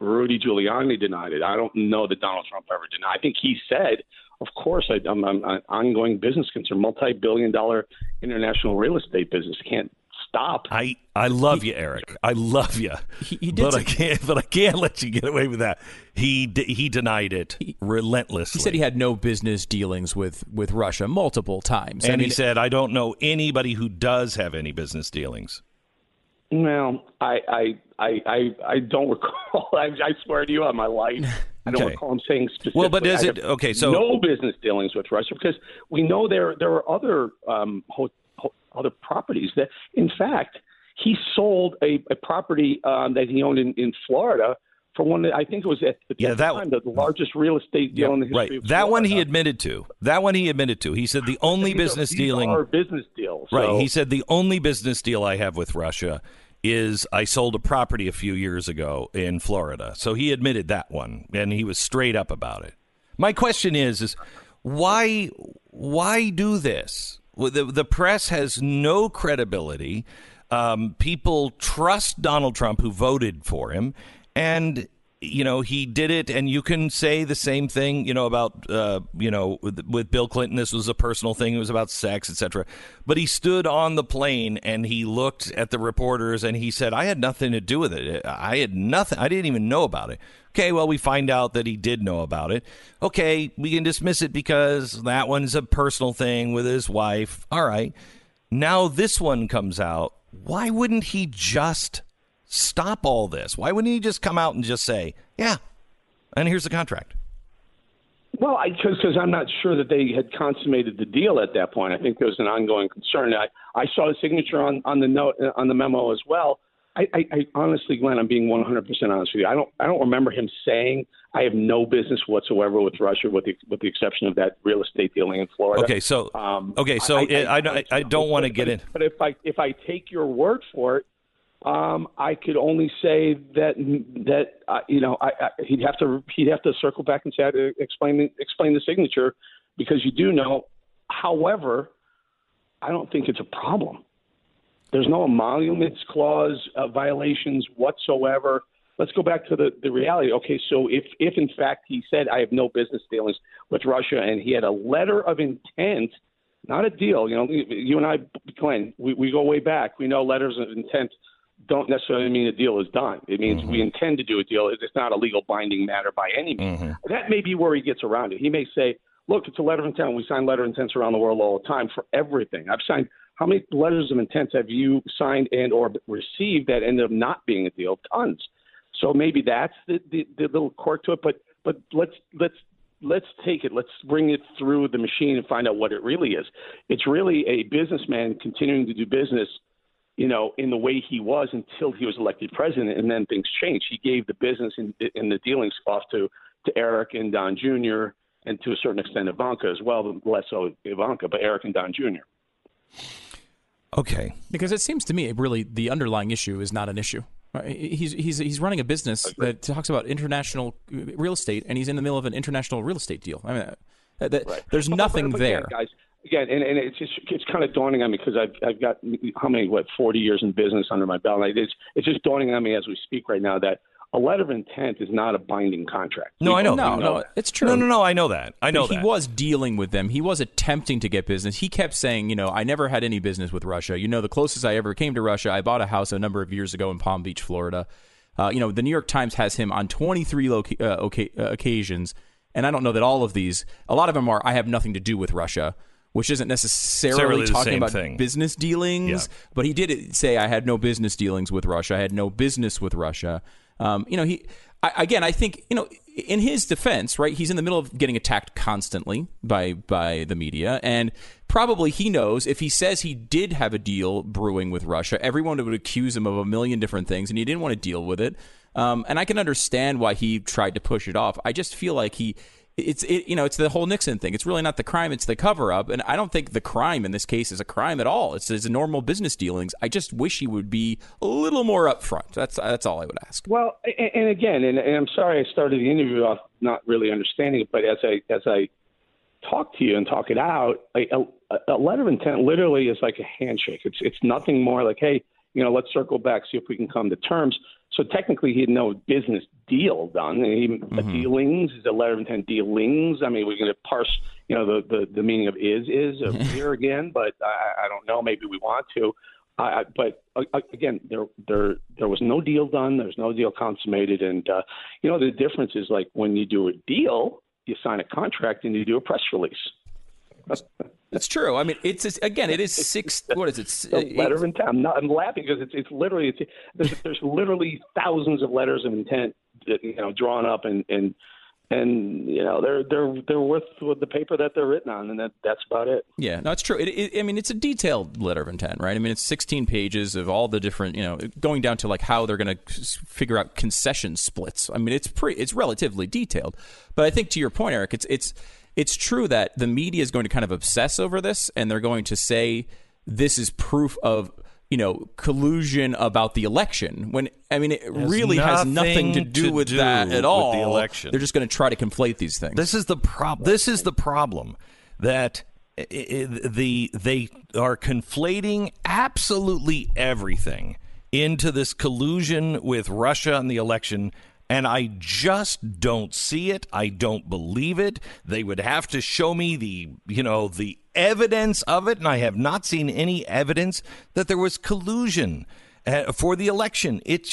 I don't know that Donald Trump ever denied. I think he said, of course, I'm an ongoing business concern, multi-billion-dollar international real estate business. Can't stop. I love you, Eric. I love you. He did, but I can't let you get away with that. He denied it relentlessly. He said he had no business dealings with Russia multiple times, and he said, "I don't know anybody who does have any business dealings." Well, I don't recall. I swear to you on my life, I don't recall him saying specifically. Well, but is it okay? So no business dealings with Russia, because we know there are other other properties that, in fact, he sold a property that he owned in Florida for one that I think it was at the time the largest real estate deal in the history of Florida. That one he admitted to. He said the only business dealing are business deals. Right. So. He said the only business deal I have with Russia is I sold a property a few years ago in Florida. So he admitted that one, and he was straight up about it. My question is why do this? The press has no credibility. People trust Donald Trump, who voted for him, and he did it. And you can say the same thing, about with Bill Clinton. This was a personal thing. It was about sex, etc. But he stood on the plane and he looked at the reporters and he said, "I had nothing to do with it. I had nothing. I didn't even know about it." Okay, well, we find out that he did know about it. Okay, we can dismiss it because that one's a personal thing with his wife. All right. Now this one comes out. Why wouldn't he just stop all this? Why wouldn't he just come out and just say, yeah, and here's the contract? Well, because I'm not sure that they had consummated the deal at that point. I think there was an ongoing concern. I saw the signature on the note, on the memo as well. I honestly, Glenn, I'm being 100% honest with you. I don't remember him saying I have no business whatsoever with Russia, with the exception of that real estate dealing in Florida. Okay, so I don't want to get in. But if I take your word for it, I could only say that he'd have to circle back and say explain the signature, because you do know. However, I don't think it's a problem. There's no emoluments clause violations whatsoever. Let's go back to the reality. Okay, so if in fact he said I have no business dealings with Russia, and he had a letter of intent, not a deal. You and I, Glenn, we go way back. We know letters of intent don't necessarily mean a deal is done. It means we intend to do a deal. It's not a legal binding matter by any means. That may be where he gets around it. He may say, look, it's a letter of intent. We sign letter of intents around the world all the time for everything. I've signed. How many letters of intent have you signed and or received that ended up not being a deal? Tons. So maybe that's the little quirk to it. But let's take it. Let's bring it through the machine and find out what it really is. It's really a businessman continuing to do business, in the way he was until he was elected president, and then things changed. He gave the business in the dealings off to Eric and Don Jr. and to a certain extent Ivanka as well, less so Ivanka, but Eric and Don Jr. Okay. Because it seems to me really the underlying issue is not an issue. He's running a business that talks about international real estate, and he's in the middle of an international real estate deal. I mean, there's nothing there. Again, guys, and it's kind of dawning on me, because I've got 40 years in business under my belt. It's just dawning on me as we speak right now that a letter of intent is not a binding contract. No, I know. No, it's true. No, I know that. He was dealing with them. He was attempting to get business. He kept saying, I never had any business with Russia. The closest I ever came to Russia, I bought a house a number of years ago in Palm Beach, Florida. The New York Times has him on 23 occasions, and I don't know that all of these, a lot of them are, I have nothing to do with Russia, which isn't necessarily talking about business dealings, but he did say I had no business dealings with Russia. I had no business with Russia. I think, in his defense, right, he's in the middle of getting attacked constantly by the media, and probably he knows if he says he did have a deal brewing with Russia, everyone would accuse him of a million different things, and he didn't want to deal with it. And I can understand why he tried to push it off. I just feel like it's the whole Nixon thing. It's really not the crime, it's the cover-up. And I don't think the crime in this case is a crime at all. It's a normal business dealings. I just wish he would be a little more upfront. That's all I would ask. Well, and again, and I'm sorry I started the interview off not really understanding it, but as I talk to you and talk it out, a letter of intent literally is like a handshake. It's nothing more like, hey, let's circle back, see if we can come to terms. So technically, he had no business deal done. Dealings is a letter of intent. Dealings. I mean, we're going to parse, the meaning of is here again, but I don't know. Maybe we want to. But again, there was no deal done. There's no deal consummated, and the difference is like when you do a deal, you sign a contract and you do a press release. That's true. I mean, it is six. What is it? A letter of intent. I'm laughing because it's literally there's literally thousands of letters of intent that, drawn up and they're worth the paper that they're written on, and that's about it. Yeah, no, it's true. It's a detailed letter of intent, right? I mean, it's 16 pages of all the different, going down to like how they're going to figure out concession splits. I mean, it's relatively detailed. But I think to your point, Eric, it's true that the media is going to kind of obsess over this, and they're going to say this is proof of, collusion about the election. When it really has nothing to do with that at all. With the election. They're just going to try to conflate these things. This is the problem that they are conflating absolutely everything into this collusion with Russia and the election. And I just don't see it. I don't believe it. They would have to show me the evidence of it, and I have not seen any evidence that there was collusion for the election. It's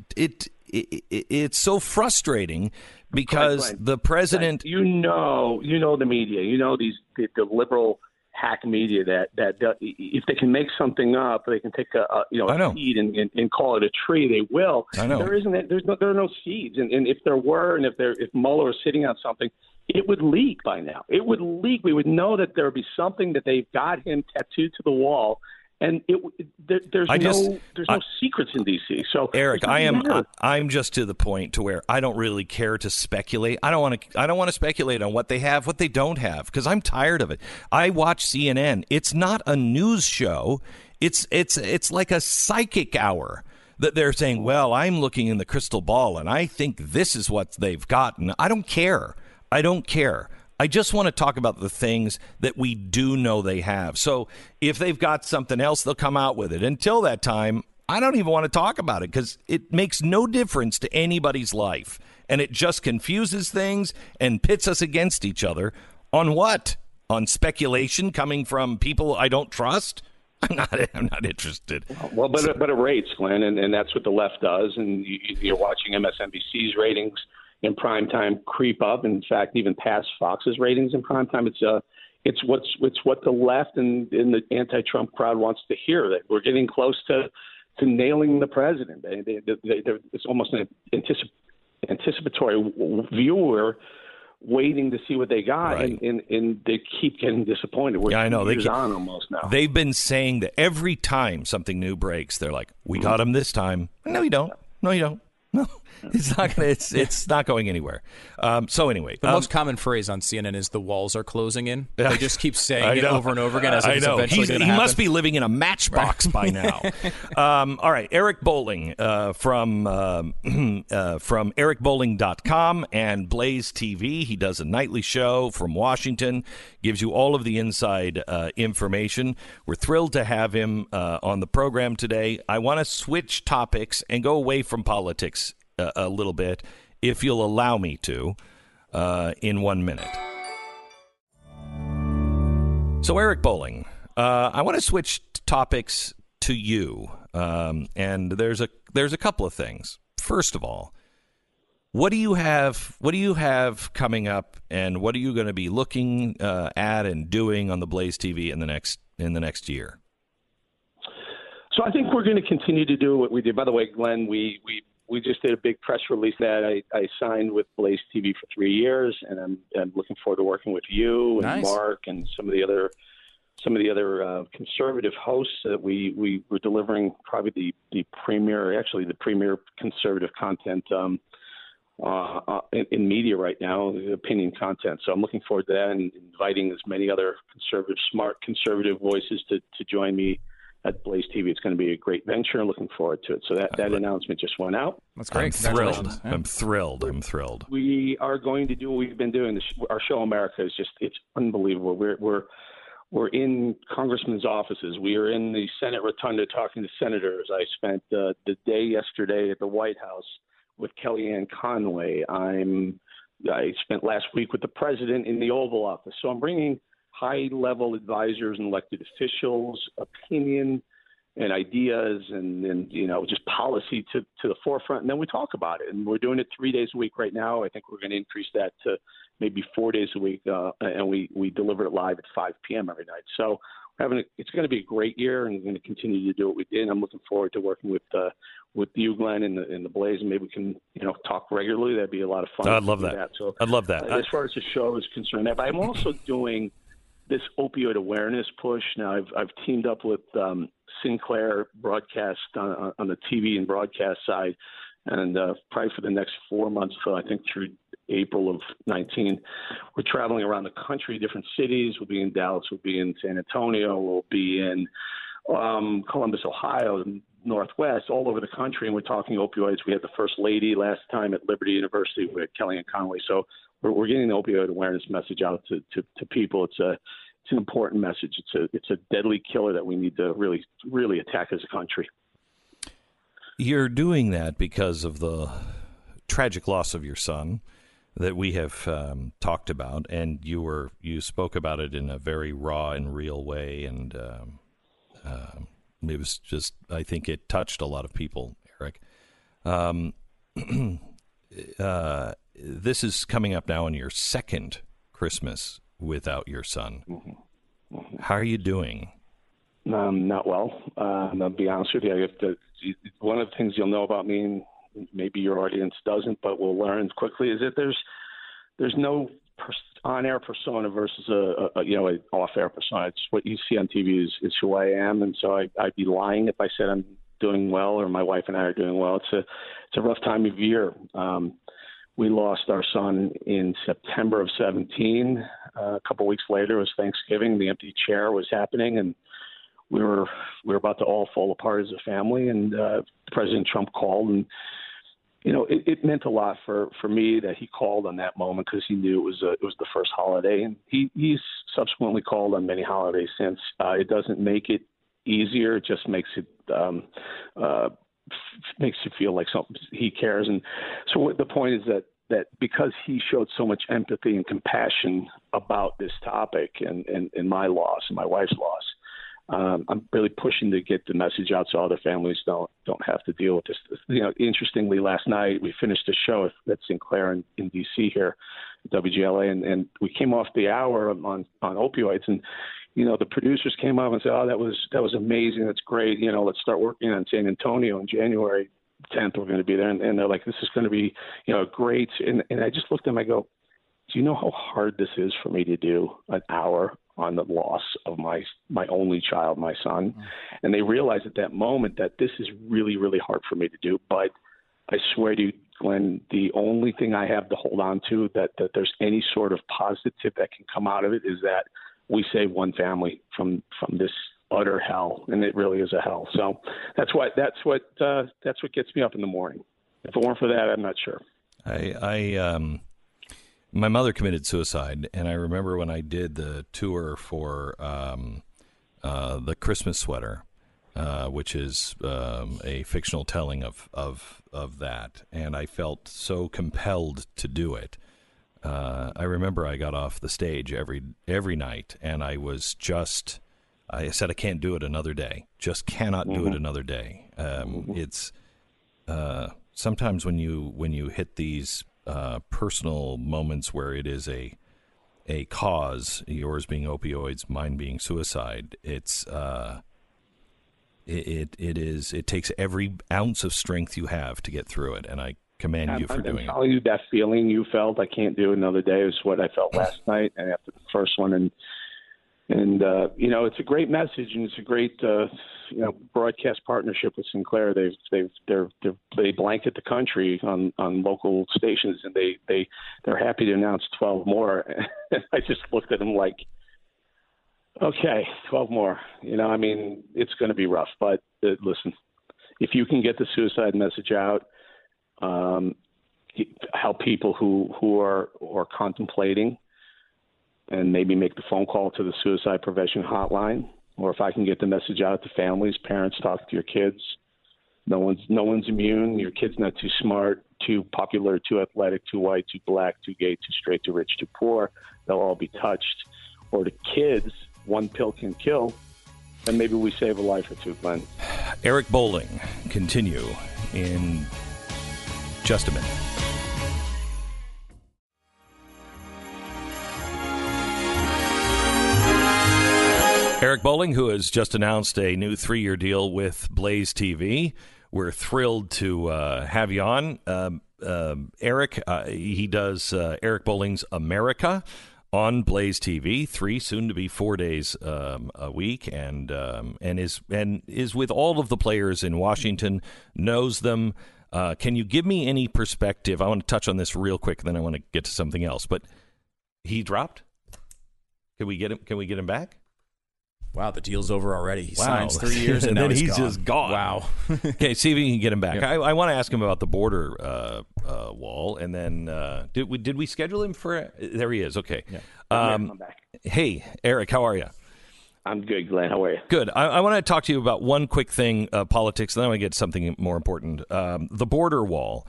so frustrating because the president, the media, the liberal hack media that if they can make something up, they can take a seed and call it a tree. They will. I know. There are no seeds, and if there were, and if Mueller was sitting on something, it would leak by now. It would leak. We would know that there would be something that they've got him tattooed to the wall. And there's no secrets in D.C. So Eric, I'm just to the point to where I don't really care to speculate. I don't want to speculate on what they have, what they don't have, because I'm tired of it. I watch CNN. It's not a news show. It's like a psychic hour that they're saying, well, I'm looking in the crystal ball and I think this is what they've gotten. I don't care. I just want to talk about the things that we do know they have. So if they've got something else, they'll come out with it. Until that time, I don't even want to talk about it because it makes no difference to anybody's life. And it just confuses things and pits us against each other. On what? On speculation coming from people I don't trust? I'm not interested. Well, but it rates, Glenn, and that's what the left does. And you're watching MSNBC's ratings in prime time creep up. In fact, even past Fox's ratings in prime time. It's what the left and the anti-Trump crowd wants to hear. That we're getting close to nailing the president. It's almost an anticipatory viewer waiting to see what they got, right. and they keep getting disappointed. We're I know. on almost now. They've been saying that every time something new breaks, they're like, "We got him this time." No, you don't. No, you don't. No, it's not going. It's not going anywhere. So anyway, the most common phrase on CNN is "the walls are closing in." They just keep saying it over and over again. As if it's eventually going to happen. He must be living in a matchbox by now. All right, Eric Bolling from ericbolling.com and Blaze TV. He does a nightly show from Washington. Gives you all of the inside information. We're thrilled to have him on the program today. I want to switch topics and go away from politics a little bit, if you'll allow me to, in 1 minute. So, Eric Bolling, I want to switch topics to you, and there's a couple of things. First of all, what do you have coming up, and what are you going to be looking at and doing on the Blaze TV in the next year? So I think we're going to continue to do what we did. By the way, Glenn, we just did a big press release that I signed with Blaze TV for 3 years, and I'm looking forward to working with you and Mark and some of the other conservative hosts that we were delivering probably the premier conservative content in media right now, opinion content. So I'm looking forward to that and inviting as many other smart conservative voices to join me at Blaze TV. It's going to be a great venture. I'm looking forward to it. So that announcement just went out. That's great. I'm thrilled. We are going to do what we've been doing. Our show America is it's unbelievable. We're in congressmen's offices. We are in the Senate rotunda talking to senators. I spent the day yesterday at the White House with Kellyanne Conway. I spent last week with the president in the Oval Office. So I'm bringing high-level advisors and elected officials, opinion and ideas and just policy to the forefront. And then we talk about it. And we're doing it 3 days a week right now. I think we're going to increase that to maybe 4 days a week. And we deliver it live at 5 p.m. every night. So it's going to be a great year, and we're going to continue to do what we did. And I'm looking forward to working with you, Glenn, in the Blaze, and maybe we can talk regularly. That'd be a lot of fun. I'd love that. So I'd love that. As far as the show is concerned, but I'm also doing this opioid awareness push. Now I've teamed up with Sinclair Broadcast on the TV and broadcast side, and probably for the next 4 months, so I think through April of 19, we're traveling around the country, different cities. We'll be in Dallas, we'll be in San Antonio, we'll be in Columbus, Ohio, Northwest, all over the country, and we're talking opioids. We had the First Lady last time at Liberty University with Kellyanne Conway. So we're getting the opioid awareness message out to people. It's an important message. It's a deadly killer that we need to really, really attack as a country. You're doing that because of the tragic loss of your son that we have talked about, and you spoke about it in a very raw and real way, and it was just, I think it touched a lot of people, Eric. This is coming up now on your second Christmas without your son. Mm-hmm. Mm-hmm. How are you doing? Not well. I'll be honest with you. One of the things you'll know about me, and maybe your audience doesn't, but we'll learn quickly, is that there's no on-air persona versus an off-air persona. It's what you see on TV is who I am, and so I'd be lying if I said I'm doing well or my wife and I are doing well. It's a rough time of year. We lost our son in September of 2017. A couple weeks later was Thanksgiving. The empty chair was happening, and we were about to all fall apart as a family. And President Trump called, and it meant a lot for me that he called on that moment because he knew it was the first holiday, and he's subsequently called on many holidays since. It doesn't make it easier; it just makes it makes you feel like he cares. And so the point is that because he showed so much empathy and compassion about this topic and my loss and my wife's loss, I'm really pushing to get the message out so other families don't have to deal with this. Interestingly, last night we finished a show at Sinclair in D.C. here, WGLA, and we came off the hour on opioids, and the producers came up and said, "Oh, that was amazing. That's great. Let's start working on San Antonio on January 10th. We're going to be there." And they're like, "This is going to be, great." And I just looked at them. I go, "Do you know how hard this is for me to do an hour on the loss of my only child, my son?" Mm-hmm. And they realized at that moment that this is really, really hard for me to do. But I swear to you, Glenn, the only thing I have to hold on to that there's any sort of positive that can come out of it is that we saved one family from this utter hell, and it really is a hell. So that's what gets me up in the morning. If it weren't for that, I'm not sure. My mother committed suicide, and I remember when I did the tour for the Christmas Sweater, which is a fictional telling of that, and I felt so compelled to do it. I remember I got off the stage every night, and I said I can't do it another day. Just cannot do it another day. It's sometimes when you hit these personal moments where it is a cause, yours being opioids, mine being suicide. It takes every ounce of strength you have to get through it, and I commend you for doing it. You that feeling you felt, I can't do another day, is what I felt last night and after the first one, and it's a great message, and it's a great broadcast partnership with Sinclair. They blanket the country on local stations, and they're happy to announce 12 more. I just looked at them like, okay, 12 more. It's going to be rough, but listen, if you can get the suicide message out, help people who are contemplating, and maybe make the phone call to the suicide prevention hotline, or if I can get the message out to families, parents, talk to your kids. No one's immune. Your kid's not too smart, too popular, too athletic, too white, too black, too gay, too straight, too rich, too poor. They'll all be touched. Or the kids, one pill can kill, and maybe we save a life or two, Glenn. Eric Bolling, continue in just a minute. Eric Bolling, who has just announced a new 3-year deal with Blaze TV. We're thrilled to have you on. Eric, he does Eric Bolling's America on Blaze TV, 3, soon to be 4 days a week, and is with all of the players in Washington, knows them. Can you give me any perspective? I want to touch on this real quick, then I want to get to something else. But he dropped? Can we get him back? Wow, the deal's over already. He signs 3 years and then now he's just gone. Wow. Okay, see if you can get him back. Yeah. I want to ask him about the border wall, and then did we schedule him for? There he is. Okay. Yeah. I'm back. Hey, Eric, how are you? I'm good, Glenn. How are you? Good. I want to talk to you about one quick thing, politics, and then I want to get something more important. The border wall.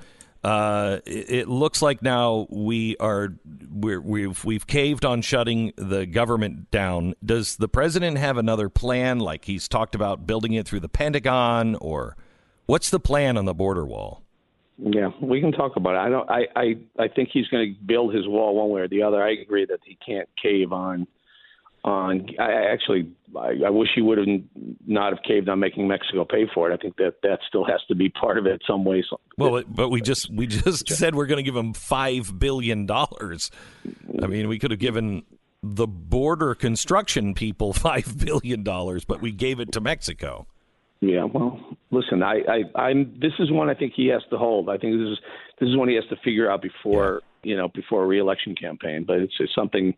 It looks like now we've caved on shutting the government down. Does the president have another plan? Like he's talked about building it through the Pentagon, or what's the plan on the border wall? Yeah, we can talk about it. I think he's going to build his wall one way or the other. I agree that he can't cave on. I wish he would have not have caved on making Mexico pay for it. I think that still has to be part of it in some way. Well, but we just said we're going to give him $5 billion. I mean, we could have given the border construction people $5 billion, but we gave it to Mexico. Yeah, well, listen, this is one I think he has to hold. I think this is one he has to figure out before a re-election campaign. But it's something.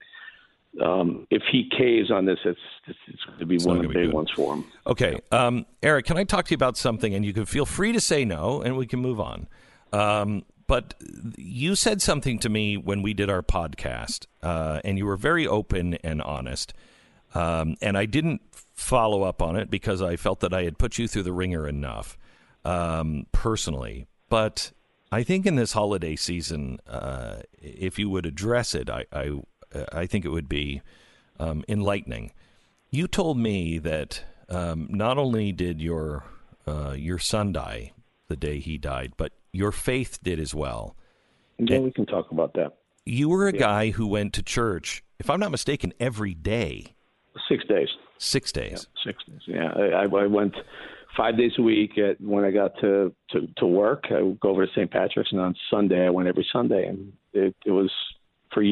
If he caves on this, it's going to be one of the big ones for him. Okay, Eric, can I talk to you about something? And you can feel free to say no, and we can move on. But you said something to me when we did our podcast, and you were very open and honest. And I didn't follow up on it because I felt that I had put you through the ringer enough personally. But I think in this holiday season, if you would address it, I think it would be enlightening. You told me that not only did your son die the day he died, but your faith did as well. Yeah, we can talk about that. You were a guy who went to church, if I'm not mistaken, every day. 6 days. 6 days. Yeah, 6 days. Yeah, I went 5 days a week. When I got to work, I would go over to St. Patrick's, and on Sunday I went every Sunday, and it was for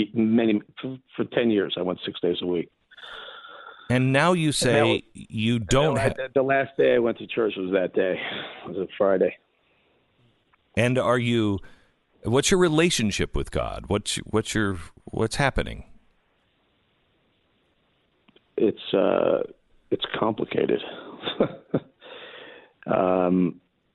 10 years. I went 6 days a week. And now you say you don't have... The last day I went to church was that day. It was a Friday. And what's your relationship with God? What's happening? It's complicated. I'm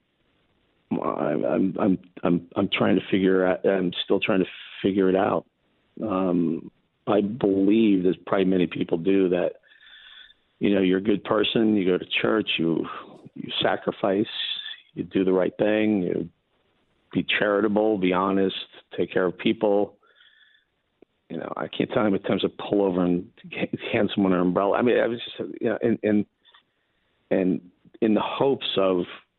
trying to figure out. I'm still trying to figure it out. I believe there's probably many people do that. You're a good person. You go to church. You sacrifice. You do the right thing. You be charitable. Be honest. Take care of people. I can't tell how many times I pull over and hand someone an umbrella. I mean, I was just, and in the hopes of,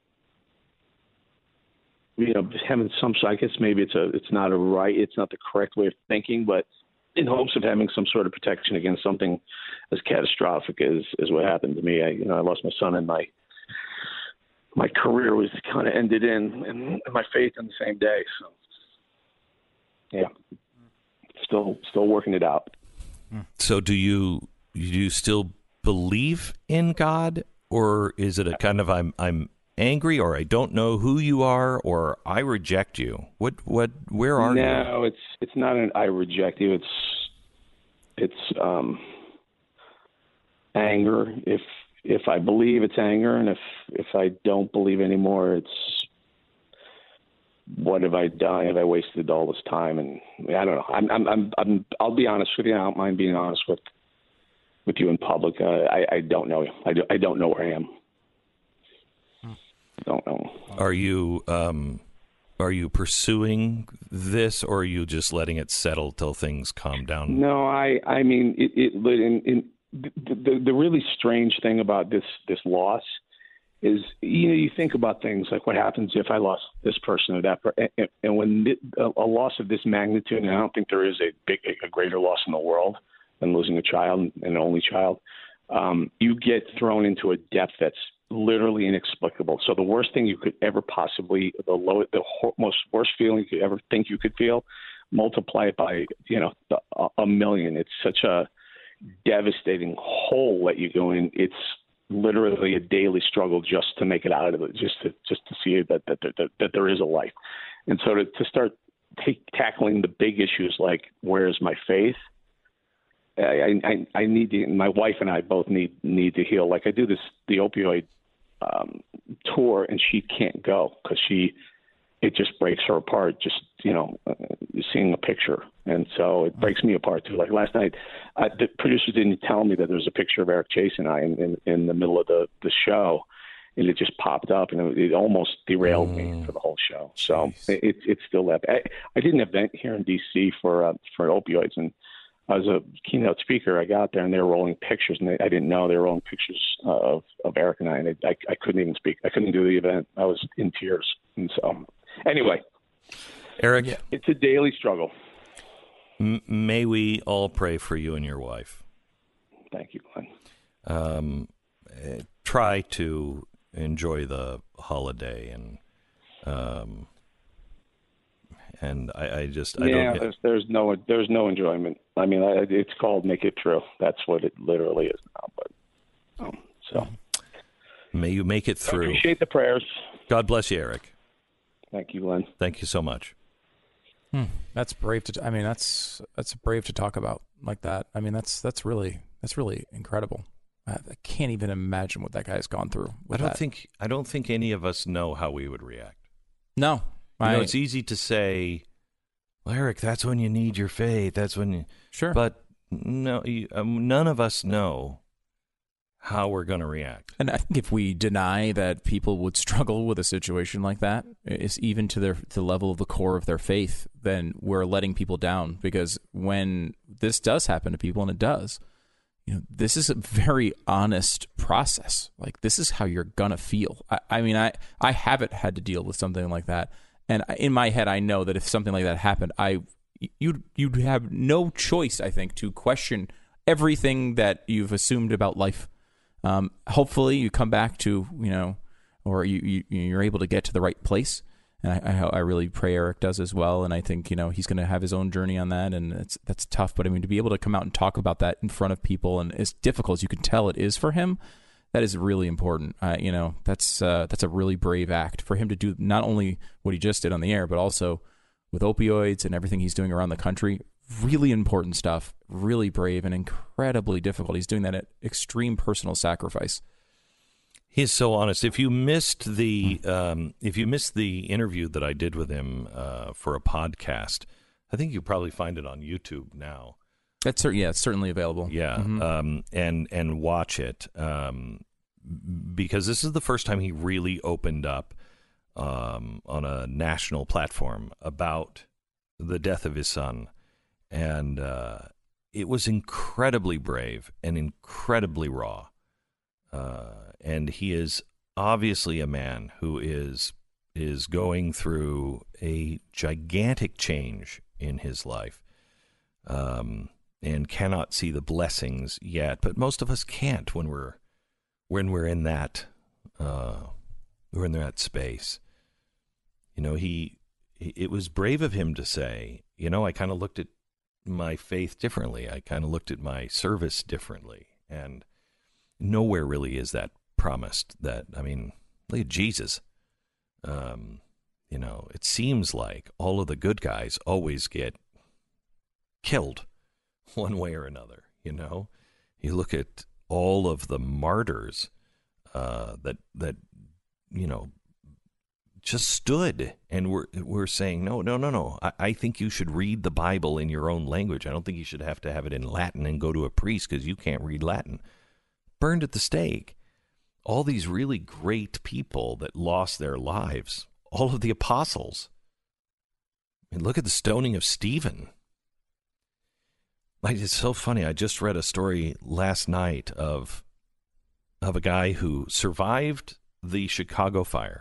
having some. I guess maybe it's not the correct way of thinking, but in hopes of having some sort of protection against something as catastrophic as what happened to me. I lost my son, and my career was kind of ended in my faith in the same day. So, yeah. Still working it out. So do you still believe in God, or is it a kind of I'm angry, or I don't know who you are, or I reject you? Where are you? No, it's not an I reject you. It's anger. If I believe, it's anger, and if I don't believe anymore, it's what have I done? Have I wasted all this time? And I don't know. I'll be honest with you. I don't mind being honest with you in public. I don't know. I don't know where I am. Don't know. Are you pursuing this, or are you just letting it settle till things calm down? No, I mean, the really strange thing about this loss is, you think about things like what happens if I lost this person or that person, and when a loss of this magnitude, and I don't think there is a greater loss in the world than losing a child, an only child, you get thrown into a depth that's literally inexplicable. So the worst thing you could ever possibly, most worst feeling you could ever think you could feel, multiply it by, a million. It's such a devastating hole that you go in. It's literally a daily struggle just to make it out of it, just to see that there is a life. And so to start tackling the big issues like where's my faith, I need to, my wife and I both need to heal. Like I do the opioid tour, and she can't go because she it just breaks her apart, just, seeing a picture. And so it breaks me apart, too. Like last night, the producers didn't tell me that there was a picture of Eric Chase and I in the middle of the show, and it just popped up, and it almost derailed me for the whole show. So it's still that bad. I did an event here in D.C. for opioids, and I was a keynote speaker. I got there, and they were rolling pictures, and I didn't know they were rolling pictures of Eric and I, and I couldn't even speak. I couldn't do the event. I was in tears. And so, anyway, Eric, it's a daily struggle. May we all pray for you and your wife. Thank you, Glenn. Try to enjoy the holiday, and I don't. There's no enjoyment. I mean, it's called Make It True. That's what it literally is now. But so may you make it through. I appreciate the prayers. God bless you, Eric. Thank you, Glenn. Thank you so much. That's brave that's brave to talk about like that. I mean, that's really incredible. I can't even imagine what that guy's gone through. I don't think any of us know how we would react. No, it's easy to say, well, Eric, that's when you need your faith. That's when you sure. But no, none of us know how we're going to react. And I think if we deny that people would struggle with a situation like that, is even to the level of the core of their faith, then we're letting people down. Because when this does happen to people, and it does, this is a very honest process. Like, this is how you're gonna feel. I mean, I haven't had to deal with something like that, and in my head, I know that if something like that happened, you'd have no choice, I think, to question everything that you've assumed about life. Hopefully you come back to, or you're able to get to the right place. And I really pray Eric does as well. And I think, he's going to have his own journey on that. And that's tough. But I mean, to be able to come out and talk about that in front of people, and as difficult as you can tell it is for him, that is really important. That's a really brave act for him to do, not only what he just did on the air, but also with opioids and everything he's doing around the country. Really important stuff, really brave and incredibly difficult. He's doing that at extreme personal sacrifice. He's so honest. If you missed the interview that I did with him for a podcast, I think you probably find it on YouTube now. It's certainly available. Yeah, and watch it because this is the first time he really opened up on a national platform about the death of his son. And it was incredibly brave and incredibly raw. And he is obviously a man who is going through a gigantic change in his life, and cannot see the blessings yet. But most of us can't when we're in that space. It was brave of him to say, I kind of looked at my faith differently. I kind of looked at my service differently. And nowhere really is that promised. That, I mean, look at Jesus. It seems like all of the good guys always get killed one way or another. You look at all of the martyrs that just stood and we're saying, no. I think you should read the Bible in your own language. I don't think you should have to have it in Latin and go to a priest because you can't read Latin. Burned at the stake. All these really great people that lost their lives. All of the apostles. I mean, look at the stoning of Stephen. It's so funny. I just read a story last night of a guy who survived the Chicago fire.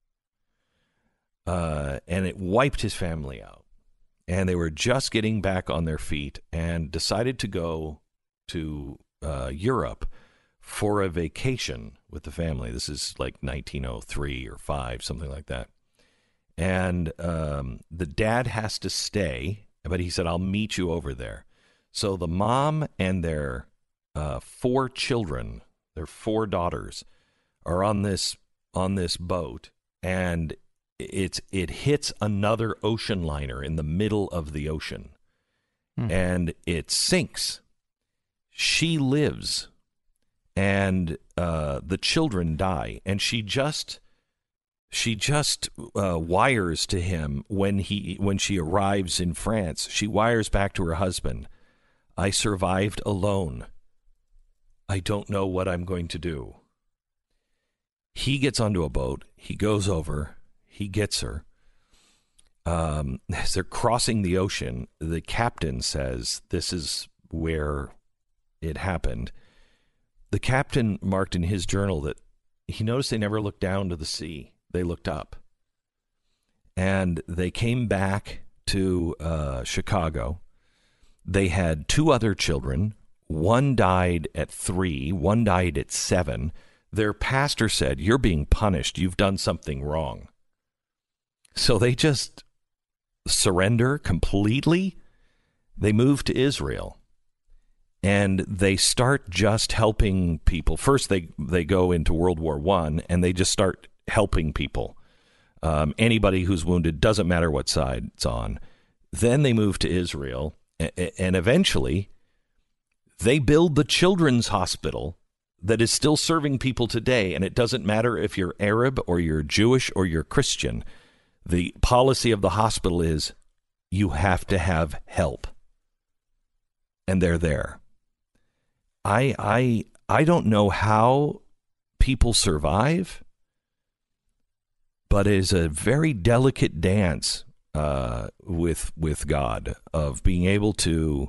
And it wiped his family out. And they were just getting back on their feet and decided to go to Europe for a vacation with the family. This is like 1903 or 5, something like that. And the dad has to stay, but he said, I'll meet you over there. So the mom and their 4 children, their 4 daughters, are on this boat, and it hits another ocean liner in the middle of the ocean, and it sinks. She lives, and the children die, and she just She just wires to him when she arrives in France. She wires back to her husband, "I survived alone. I don't know what I'm going to do." He gets onto a boat. He goes over. He gets her. As they're crossing the ocean, the captain says, "This is where it happened." The captain marked in his journal that he noticed they never looked down to the sea. They looked up. And they came back to Chicago. They had 2 other children. One died at 3. One died at 7. Their pastor said, "You're being punished. You've done something wrong." So they just surrender completely. They move to Israel. And they start just helping people. First, they go into World War I, and they just start helping people. Anybody who's wounded, doesn't matter what side it's on. Then they move to Israel, and eventually they build the children's hospital that is still serving people today. And it doesn't matter if you're Arab or you're Jewish or you're Christian. The policy of the hospital is you have to have help. And they're there. I don't know how people survive, but it is a very delicate dance with God of being able to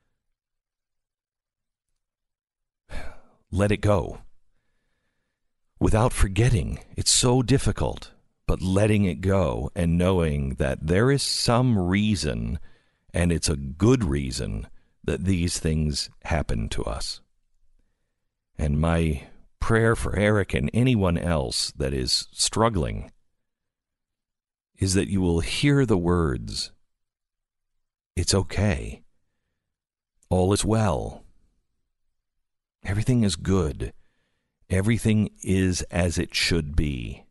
let it go without forgetting. It's so difficult, but letting it go and knowing that there is some reason, and it's a good reason, that these things happen to us. And my prayer for Eric and anyone else that is struggling is that you will hear the words, "It's okay. All is well. Everything is good. Everything is as it should be."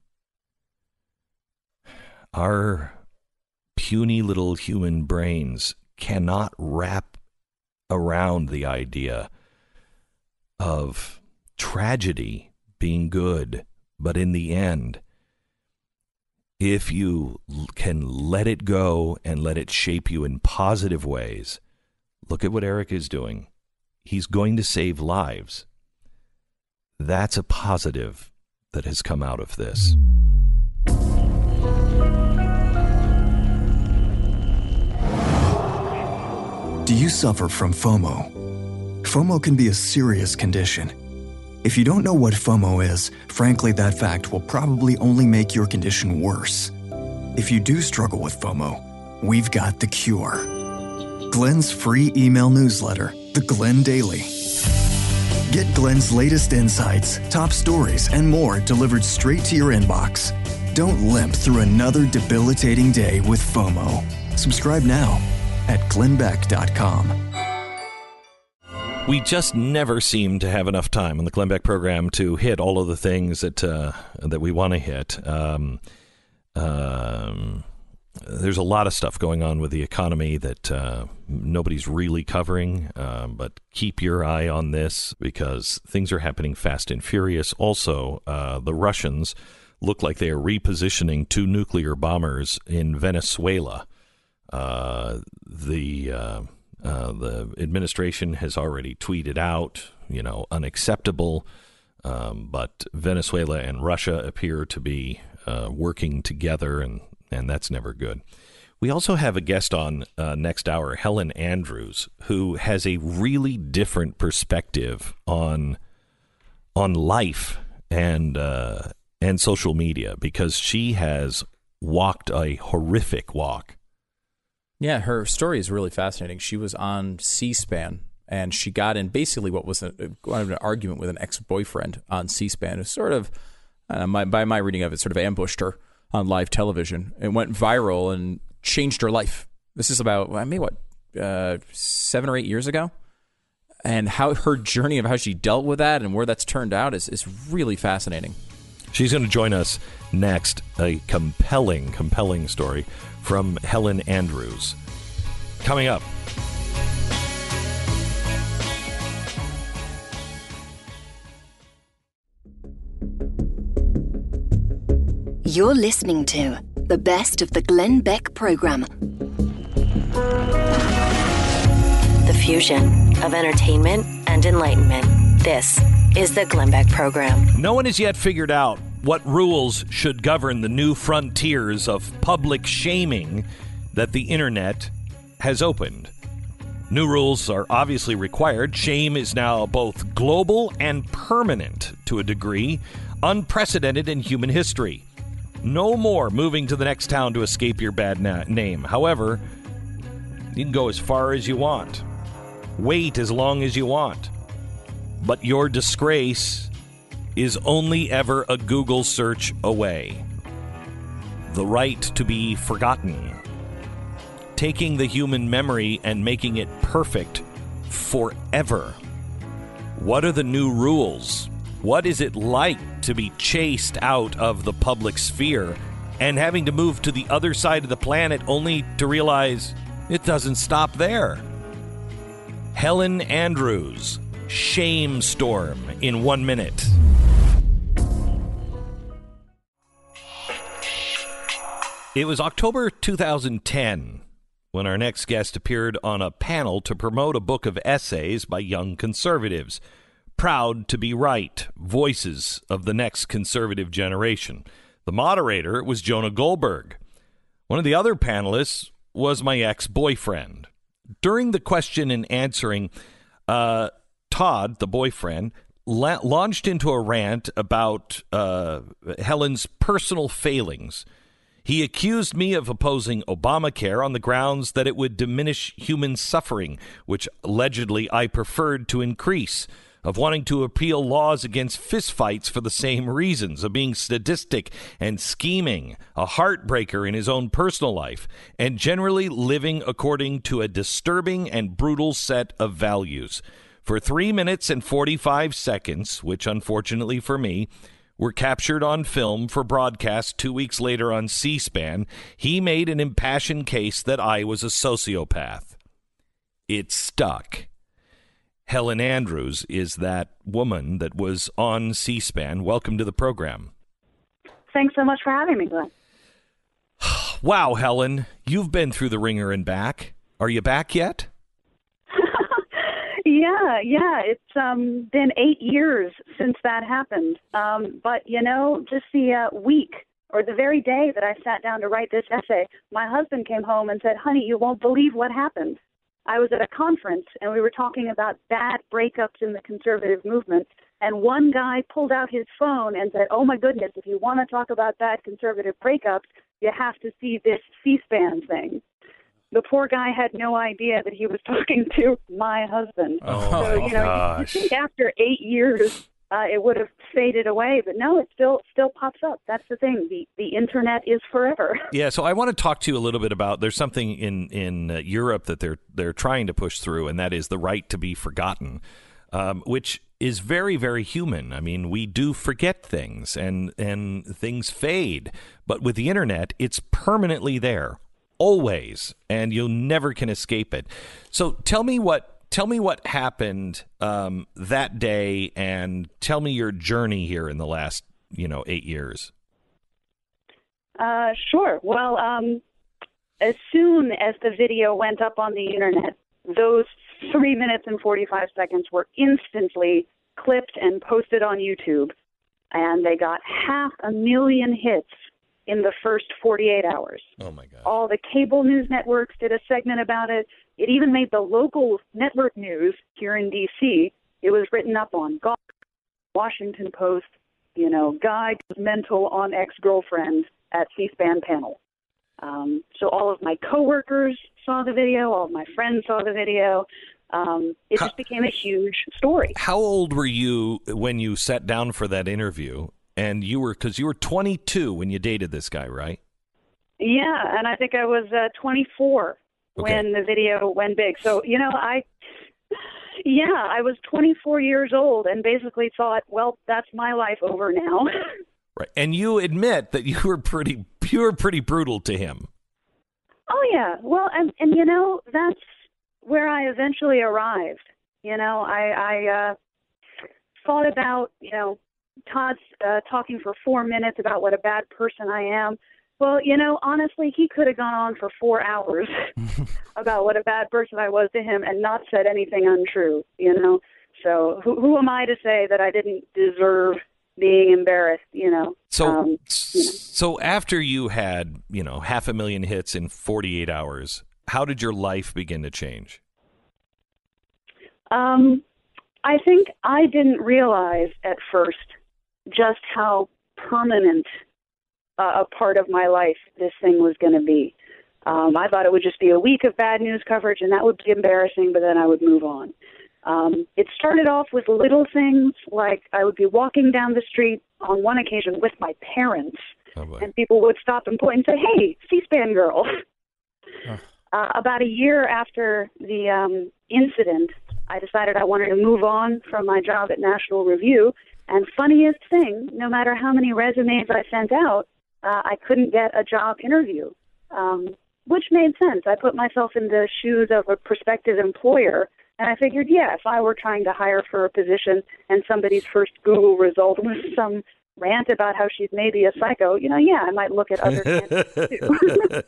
Our puny little human brains cannot wrap around the idea of tragedy being good, but in the end, if you can let it go and let it shape you in positive ways, look at what Eric is doing. He's going to save lives. That's a positive that has come out of this. Do you suffer from FOMO? FOMO can be a serious condition. If you don't know what FOMO is, frankly, that fact will probably only make your condition worse. If you do struggle with FOMO, we've got the cure. Glenn's free email newsletter, The Glenn Daily. Get Glenn's latest insights, top stories, and more delivered straight to your inbox. Don't limp through another debilitating day with FOMO. Subscribe now at glennbeck.com. We just never seem to have enough time on the Glenn Beck program to hit all of the things that we want to hit. There's a lot of stuff going on with the economy that nobody's really covering, but keep your eye on this because things are happening fast and furious. Also, the Russians look like they are repositioning 2 nuclear bombers in Venezuela. The administration has already tweeted out, unacceptable, but Venezuela and Russia appear to be working together, and that's never good. We also have a guest on next hour, Helen Andrews, who has a really different perspective on life and social media because she has walked a horrific walk. Yeah, her story is really fascinating. She was on C-SPAN, and she got in basically what was an argument with an ex-boyfriend on C-SPAN. It was sort of, by my reading of it, sort of ambushed her on live television. It went viral and changed her life. This is about, 7 or 8 years ago? And how her journey of how she dealt with that and where that's turned out is really fascinating. She's going to join us next. A compelling story from Helen Andrews. Coming up. You're listening to the best of the Glenn Beck program. The fusion of entertainment and enlightenment. This is the Glenn Beck program. No one has yet figured out what rules should govern the new frontiers of public shaming that the internet has opened. New rules are obviously required. Shame is now both global and permanent to a degree unprecedented in human history. No more moving to the next town to escape your bad name. However, you can go as far as you want. Wait as long as you want. But your disgrace is only ever a Google search away. The right to be forgotten. Taking the human memory and making it perfect forever. What are the new rules? What is it like to be chased out of the public sphere and having to move to the other side of the planet only to realize it doesn't stop there? Helen Andrews, Shame Storm, in 1 minute. It was October 2010 when our next guest appeared on a panel to promote a book of essays by young conservatives. Proud to be right, voices of the next conservative generation. The moderator was Jonah Goldberg. One of the other panelists was my ex-boyfriend. During the question and answering, Todd, the boyfriend, launched into a rant about Helen's personal failings. He accused me of opposing Obamacare on the grounds that it would diminish human suffering, which allegedly I preferred to increase, of wanting to appeal laws against fistfights for the same reasons, of being sadistic and scheming, a heartbreaker in his own personal life, and generally living according to a disturbing and brutal set of values. For 3 minutes and 45 seconds, which unfortunately for me, were captured on film for broadcast 2 weeks later on C-SPAN, he made an impassioned case that I was a sociopath. It stuck. Helen Andrews is that woman that was on C-SPAN. Welcome to the program. Thanks so much for having me, Glenn. Wow, Helen, you've been through the ringer and back. Are you back yet? Yeah. It's been 8 years since that happened. But, just the week or the very day that I sat down to write this essay, my husband came home and said, honey, you won't believe what happened. I was at a conference, and we were talking about bad breakups in the conservative movement, and one guy pulled out his phone and said, oh, my goodness, if you want to talk about bad conservative breakups, you have to see this C-SPAN thing. The poor guy had no idea that he was talking to my husband. Oh, gosh. You think after 8 years it would have faded away, but no, it still pops up. That's the thing. The internet is forever. Yeah, so I want to talk to you a little bit about, there's something in Europe that they're trying to push through, and that is the right to be forgotten, which is very, very human. I mean, we do forget things, and things fade, but with the internet, it's permanently there. Always, and you never can escape it. So tell me what happened that day, and tell me your journey here in the last 8 years. Sure. Well, as soon as the video went up on the internet, those 3 minutes and 45 seconds were instantly clipped and posted on YouTube, and they got 500,000 hits in the first 48 hours. Oh, my God. All the cable news networks did a segment about it. It even made the local network news here in D.C. It was written up on Gawker, Washington Post, guy goes mental on ex-girlfriend at C-SPAN panel. So all of my coworkers saw the video. All of my friends saw the video. It just became a huge story. How old were you when you sat down for that interview? And because you were 22 when you dated this guy, right? Yeah, and I think I was 24 when the video went big. So, I was 24 years old and basically thought, well, that's my life over now. Right. And you admit that you were pretty brutal to him. Oh, yeah. Well, and that's where I eventually arrived. I thought about, Todd's talking for 4 minutes about what a bad person I am. Well, honestly, he could have gone on for 4 hours about what a bad person I was to him and not said anything untrue, So who am I to say that I didn't deserve being embarrassed, So after you had, 500,000 hits in 48 hours, how did your life begin to change? I think I didn't realize at first just how permanent a part of my life this thing was going to be. I thought it would just be a week of bad news coverage, and that would be embarrassing, but then I would move on. It started off with little things, like I would be walking down the street on one occasion with my parents, and people would stop and point and say, "Hey, C-SPAN girl." About a year after the incident, I decided I wanted to move on from my job at National Review, and funniest thing, no matter how many resumes I sent out, I couldn't get a job interview, which made sense. I put myself in the shoes of a prospective employer, and I figured, if I were trying to hire for a position and somebody's first Google result was some rant about how she's maybe a psycho, I might look at other candidates too.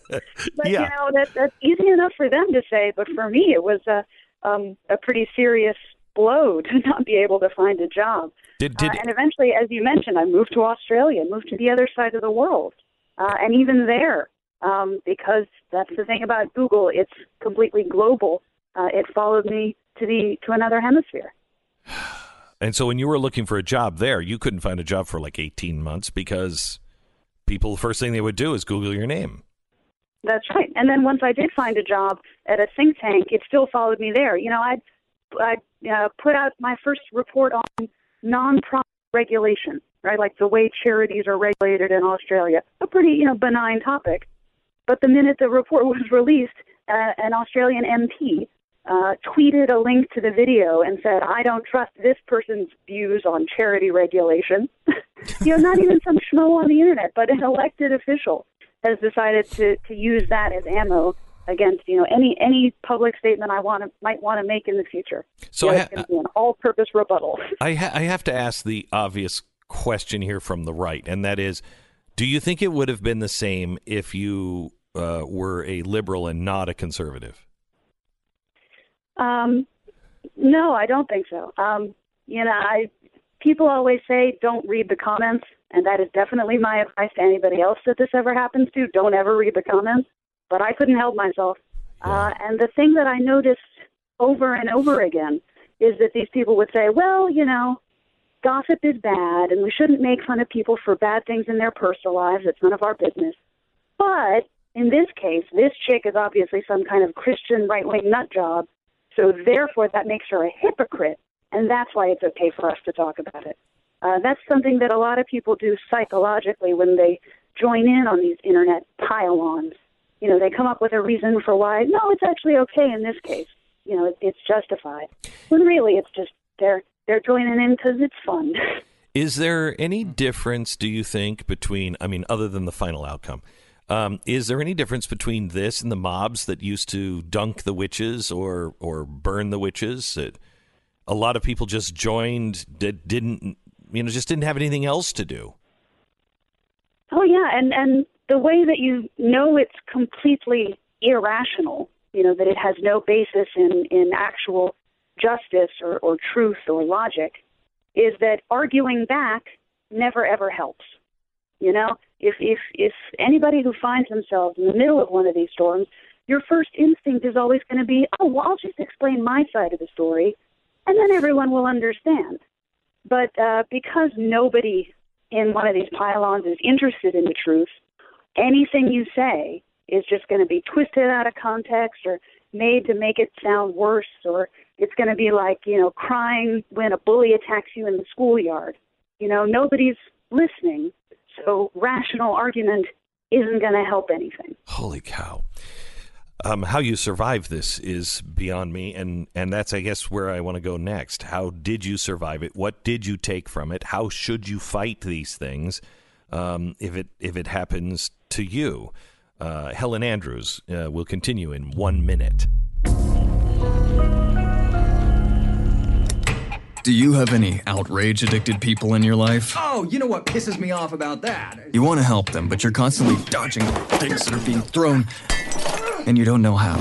But, that's easy enough for them to say, but for me it was a pretty serious blow to not be able to find a job. And eventually, as you mentioned, I moved to Australia, moved to the other side of the world. And even there, because that's the thing about Google, it's completely global. It followed me to another hemisphere. And so when you were looking for a job there, you couldn't find a job for like 18 months because people, the first thing they would do is Google your name. That's right. And then once I did find a job at a think tank, it still followed me there. I put out my first report on non-profit regulation, right? Like the way charities are regulated in Australia. A pretty, benign topic. But the minute the report was released, an Australian MP tweeted a link to the video and said, "I don't trust this person's views on charity regulation." Not even some schmo on the internet, but an elected official has decided to use that as ammo against any public statement I might want to make in the future. So it's going to be an all-purpose rebuttal. I have to ask the obvious question here from the right, and that is, do you think it would have been the same if you were a liberal and not a conservative? No, I don't think so. People always say don't read the comments, and that is definitely my advice to anybody else that this ever happens to. Don't ever read the comments. But I couldn't help myself. And the thing that I noticed over and over again is that these people would say, well, gossip is bad, and we shouldn't make fun of people for bad things in their personal lives. It's none of our business. But in this case, this chick is obviously some kind of Christian right-wing nut job, so therefore that makes her a hypocrite, and that's why it's okay for us to talk about it. That's something that a lot of people do psychologically when they join in on these internet pile-ons. They come up with a reason for why, no, it's actually okay in this case. It's justified. When really it's just they're joining in because it's fun. Is there any difference, do you think, between, other than the final outcome, is there any difference between this and the mobs that used to dunk the witches or burn the witches? A lot of people just joined, didn't have anything else to do. Oh, yeah, and the way that it's completely irrational, that it has no basis in actual justice or truth or logic, is that arguing back never, ever helps. If anybody who finds themselves in the middle of one of these storms, your first instinct is always going to be, I'll just explain my side of the story, and then everyone will understand. But because nobody in one of these pile-ons is interested in the truth, anything you say is just going to be twisted out of context or made to make it sound worse, or it's going to be like, crying when a bully attacks you in the schoolyard. Nobody's listening, so rational argument isn't going to help anything. Holy cow. How you survive this is beyond me, and that's, I guess, where I want to go next. How did you survive it? What did you take from it? How should you fight these things if it happens to you? Helen Andrews will continue in 1 minute. Do you have any outrage-addicted people in your life? Oh, you know what pisses me off about that? You want to help them, but you're constantly dodging things that are being thrown, and you don't know how.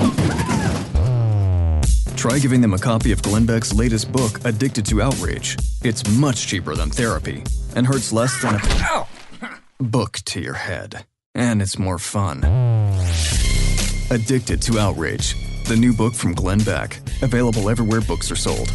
Try giving them a copy of Glenn Beck's latest book, Addicted to Outrage. It's much cheaper than therapy, and hurts less than a book to your head. And it's more fun. Addicted to Outrage, the new book from Glenn Beck. Available everywhere books are sold.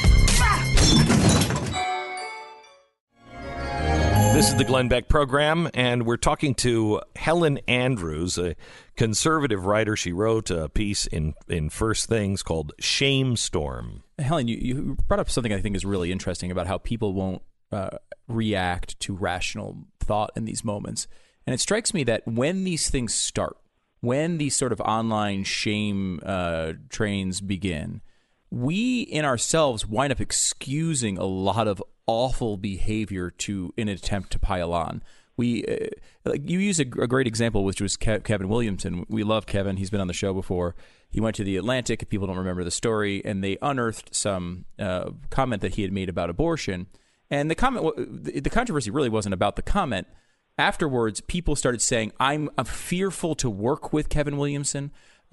This is the Glenn Beck program, and we're talking to Helen Andrews, a conservative writer. She wrote a piece in First Things called Shame Storm. Helen, you brought up something I think is really interesting about how people won't react to rational thought in these moments. And it strikes me that when these things start, when these sort of online shame trains begin, we in ourselves wind up excusing a lot of awful behavior in an attempt to pile on. You use a great example, which was Kevin Williamson. We love Kevin. He's been on the show before. He went to the Atlantic, if people don't remember the story, and they unearthed some comment that he had made about abortion. And the controversy really wasn't about the comment. Afterwards, people started saying, I'm fearful to work with Kevin Williamson.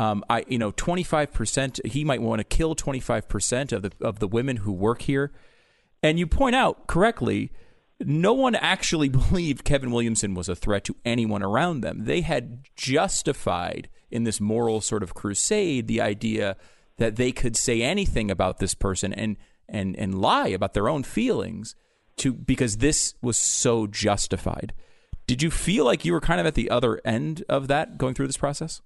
25%, he might want to kill 25% of the women who work here. And you point out correctly, no one actually believed Kevin Williamson was a threat to anyone around them. They had justified in this moral sort of crusade the idea that they could say anything about this person and lie about their own feelings because this was so justified. Did you feel like you were kind of at the other end of that going through this process?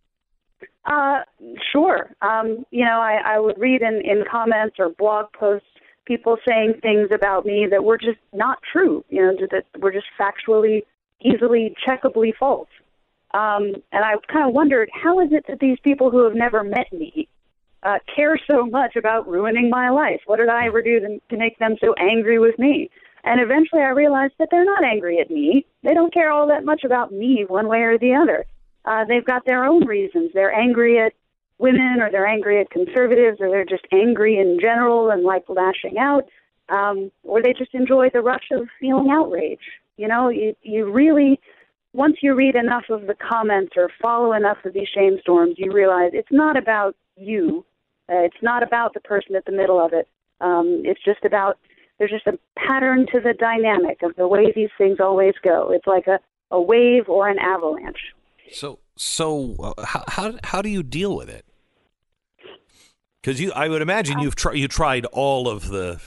Sure. I would read in comments or blog posts people saying things about me that were just not true, that were just factually, easily checkably false. And I kind of wondered, how is it that these people who have never met me care so much about ruining my life? What did I ever do to make them so angry with me? And eventually I realized that they're not angry at me. They don't care all that much about me one way or the other. They've got their own reasons. They're angry at women, or they're angry at conservatives, or they're just angry in general and like lashing out, or they just enjoy the rush of feeling outrage. You really, once you read enough of the comments or follow enough of these shame storms, you realize it's not about you. It's not about the person at the middle of it. It's just about, there's just a pattern to the dynamic of the way these things always go. It's like a wave or an avalanche. So how do you deal with it? Because I would imagine you tried all of the,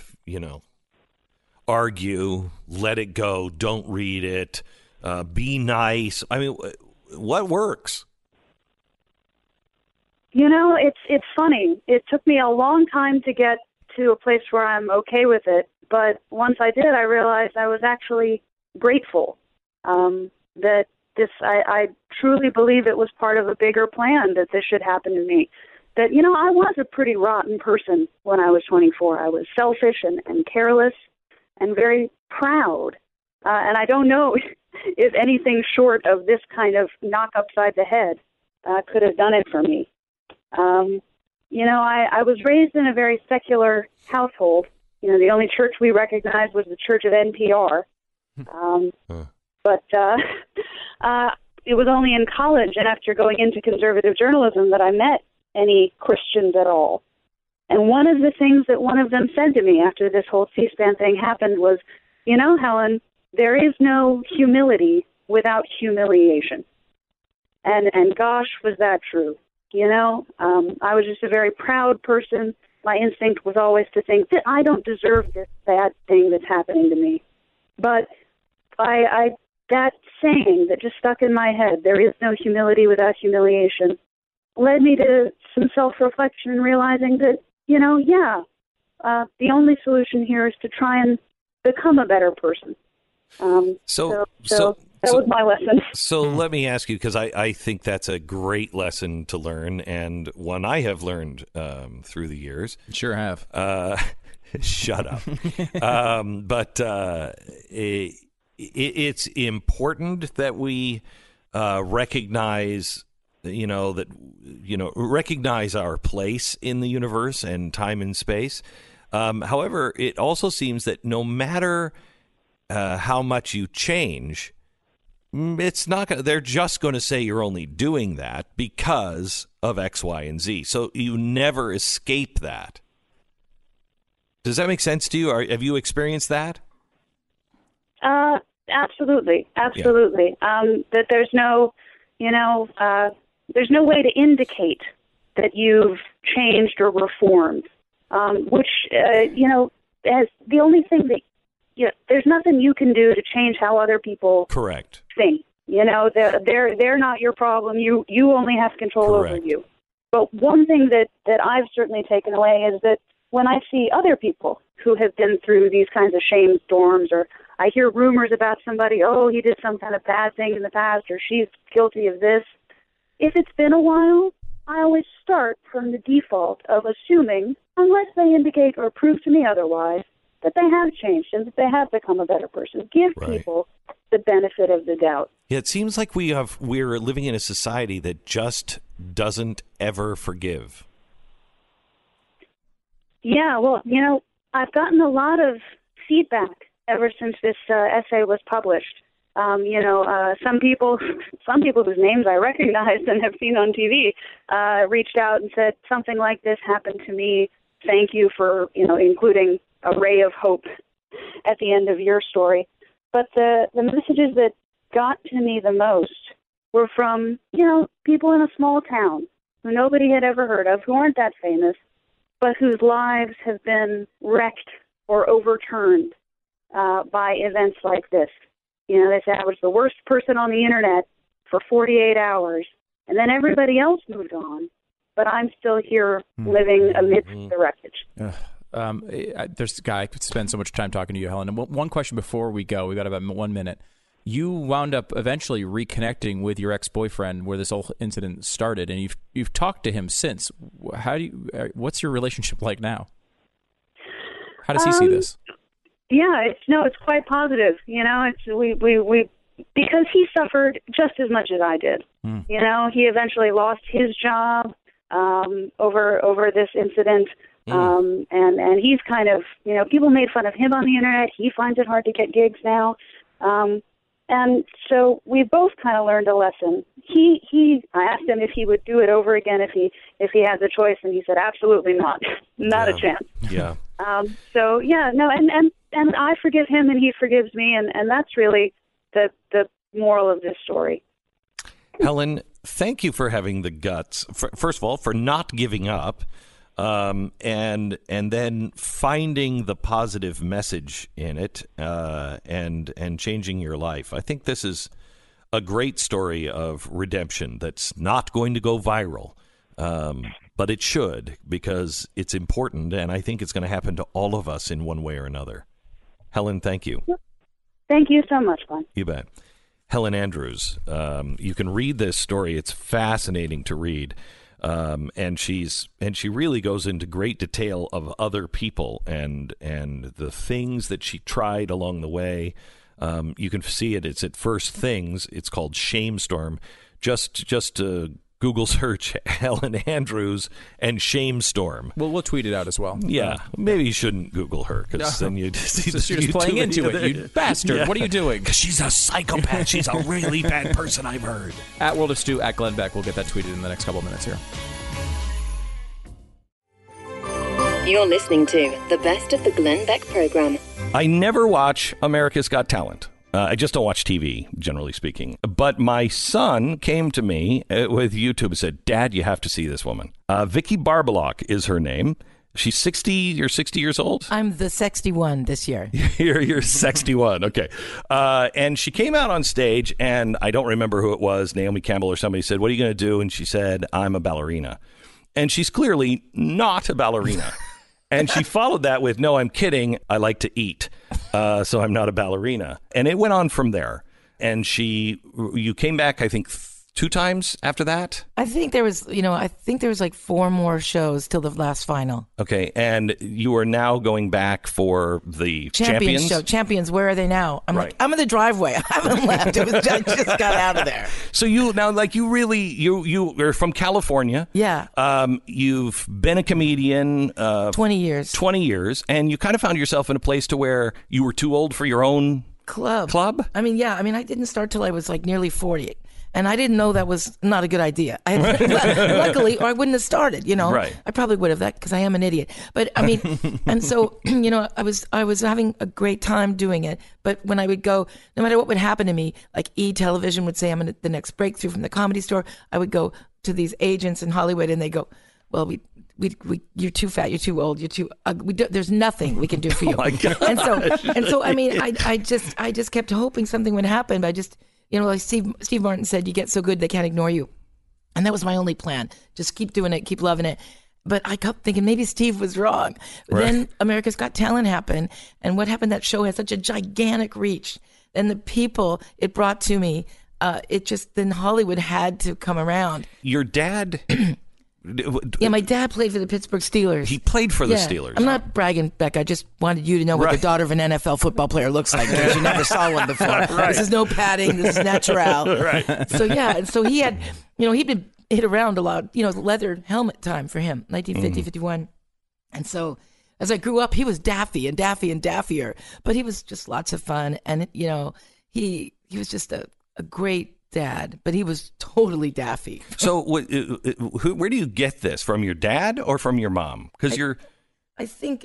argue, let it go, don't read it, be nice. I mean, what works? It's funny. It took me a long time to get to a place where I'm okay with it, but once I did, I realized I was actually grateful that I truly believe it was part of a bigger plan that this should happen to me. That, I was a pretty rotten person when I was 24. I was selfish and careless and very proud. And I don't know if anything short of this kind of knock upside the head could have done it for me. I was raised in a very secular household. The only church we recognized was the Church of NPR. But it was only in college and after going into conservative journalism that I met any Christians at all. And one of the things that one of them said to me after this whole C-SPAN thing happened was, Helen, there is no humility without humiliation. And gosh, was that true. I was just a very proud person. My instinct was always to think that I don't deserve this bad thing that's happening to me. But that saying that just stuck in my head, there is no humility without humiliation, led me to some self-reflection and realizing that, the only solution here is to try and become a better person. So that was my lesson. So let me ask you, because I think that's a great lesson to learn, and one I have learned through the years. Sure have. Shut up. But it's important that we recognize recognize our place in the universe and time and space. However, it also seems that no matter how much you change, it's not gonna, they're just going to say you're only doing that because of X, Y, and Z. So you never escape that. Does that make sense to you? Have you experienced that? Absolutely. That there's no, there's no way to indicate that you've changed or reformed, which, as the only thing that, there's nothing you can do to change how other people Correct. think. They're not your problem. You only have control over you. But one thing that I've certainly taken away is that when I see other people who have been through these kinds of shame storms, or I hear rumors about somebody, oh, he did some kind of bad thing in the past, or she's guilty of this, if it's been a while, I always start from the default of assuming, unless they indicate or prove to me otherwise, that they have changed and that they have become a better person. Give people the benefit of the doubt. Yeah, it seems like we're living in a society that just doesn't ever forgive. Yeah, well, I've gotten a lot of feedback ever since this essay was published. Some people whose names I recognized and have seen on TV reached out and said something like, this happened to me. Thank you for, including a ray of hope at the end of your story. But the messages that got to me the most were from, people in a small town who nobody had ever heard of, who aren't that famous, but whose lives have been wrecked or overturned by events like this. They say I was the worst person on the internet for 48 hours, and then everybody else moved on, but I'm still here living amidst the wreckage. There's a guy I could spend so much time talking to you, Helen. And one question before we go. We got about 1 minute. You wound up eventually reconnecting with your ex-boyfriend where this whole incident started, and you've talked to him since. What's your relationship like now? How does he see this? Yeah, it's quite positive. We because he suffered just as much as I did. He eventually lost his job over this incident. And he's kind of, people made fun of him on the internet. He finds it hard to get gigs now. And so we both kind of learned a lesson. I asked him if he would do it over again if he had the choice, and he said, absolutely not. Not a chance. Yeah. And I forgive him and he forgives me. And that's really the moral of this story. Helen, thank you for having the guts, first of all, for not giving up. And then finding the positive message in it, and changing your life. I think this is a great story of redemption that's not going to go viral, but it should, because it's important, and I think it's going to happen to all of us in one way or another. Helen, thank you. Thank you so much, Glenn. You bet. Helen Andrews. You can read this story. It's fascinating to read. And she really goes into great detail of other people and the things that she tried along the way. You can see it. It's at First Things. It's called Shame Storm. Just Google search Helen Andrews and Shame Storm. Well, we'll tweet it out as well. Yeah, maybe you shouldn't Google her, because then you'd see so you're just playing into it. You bastard! Yeah. What are you doing? Because she's a psychopath. She's a really bad person, I've heard. At World of Stu, at Glenn Beck. We'll get that tweeted in the next couple of minutes here. You're listening to the best of the Glenn Beck program. I never watch America's Got Talent. I just don't watch TV, generally speaking. But my son came to me with YouTube and said, Dad, you have to see this woman. Vicky Barbalock is her name. She's 60. You're 60 years old? I'm the 61 this year. You're 61. Okay. And she came out on stage, and I don't remember who it was, Naomi Campbell or somebody, said, what are you going to do? And she said, I'm a ballerina. And she's clearly not a ballerina. And she followed that with, no, I'm kidding. I like to eat. So I'm not a ballerina. And it went on from there. And you came back, I think, 2 times after that? I think there was like 4 more shows till the last final. Okay, and you are now going back for the Champions show. Champions, where are they now? I'm like, I'm in the driveway. I haven't left. I just got out of there. So you you're from California. Yeah. You've been a comedian 20 years. 20 years, and you kind of found yourself in a place to where you were too old for your own club? I mean, yeah. I mean, I didn't start till I was like nearly 40. And I didn't know that was not a good idea. Luckily, or I wouldn't have started, Right. I probably would have, because I am an idiot. But I mean, and so, I was having a great time doing it. But when I would go, no matter what would happen to me, like Television would say I'm in the next breakthrough from the Comedy Store, I would go to these agents in Hollywood and they go, well, you're too fat, you're too old, you're too there's nothing we can do for you. Oh my God. And so I mean, I just kept hoping something would happen. But I just, like Steve Martin said, you get so good they can't ignore you. And that was my only plan. Just keep doing it, keep loving it. But I kept thinking maybe Steve was wrong. Right. Then America's Got Talent happened. And what happened, that show had such a gigantic reach. And the people it brought to me, then Hollywood had to come around. Your dad... Yeah, my dad played for the Pittsburgh Steelers. He played for the Steelers. I'm not bragging, Beck. I just wanted you to know what the daughter of an NFL football player looks like, because you never saw one before. Right. This is no padding. This is natural. Right. So, yeah. And so he had, he'd been hit around a lot. Leather helmet time for him, 1950, 51. And so as I grew up, he was daffy and daffy and daffier. But he was just lots of fun. And, he was just a great dad, but he was totally daffy. So where do you get this, from your dad or from your mom? Because I think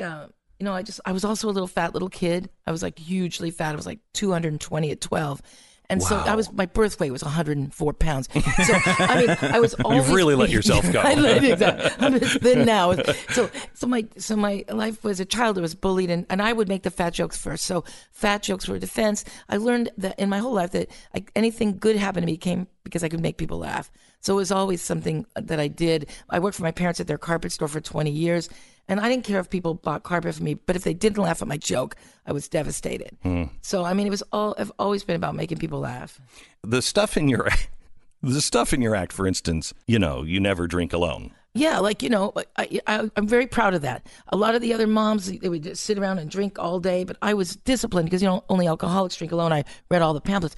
I was also a little fat little kid. I was like hugely fat. I was like 220 at 12. And wow. So my birth weight was 104 pounds. So, I mean, I was always... You've really let yourself go. Exactly. I'm thin now. So my life was a child that was bullied, and I would make the fat jokes first. So fat jokes were a defense. I learned that in my whole life that anything good happened to me came because I could make people laugh. So it was always something that I did. I worked for my parents at their carpet store for 20 years. And I didn't care if people bought carpet for me, but if they didn't laugh at my joke, I was devastated. So, I mean, I've always been about making people laugh. The stuff in your act, for instance, you never drink alone. Yeah, I'm very proud of that. A lot of the other moms, they would just sit around and drink all day, but I was disciplined because, only alcoholics drink alone. I read all the pamphlets.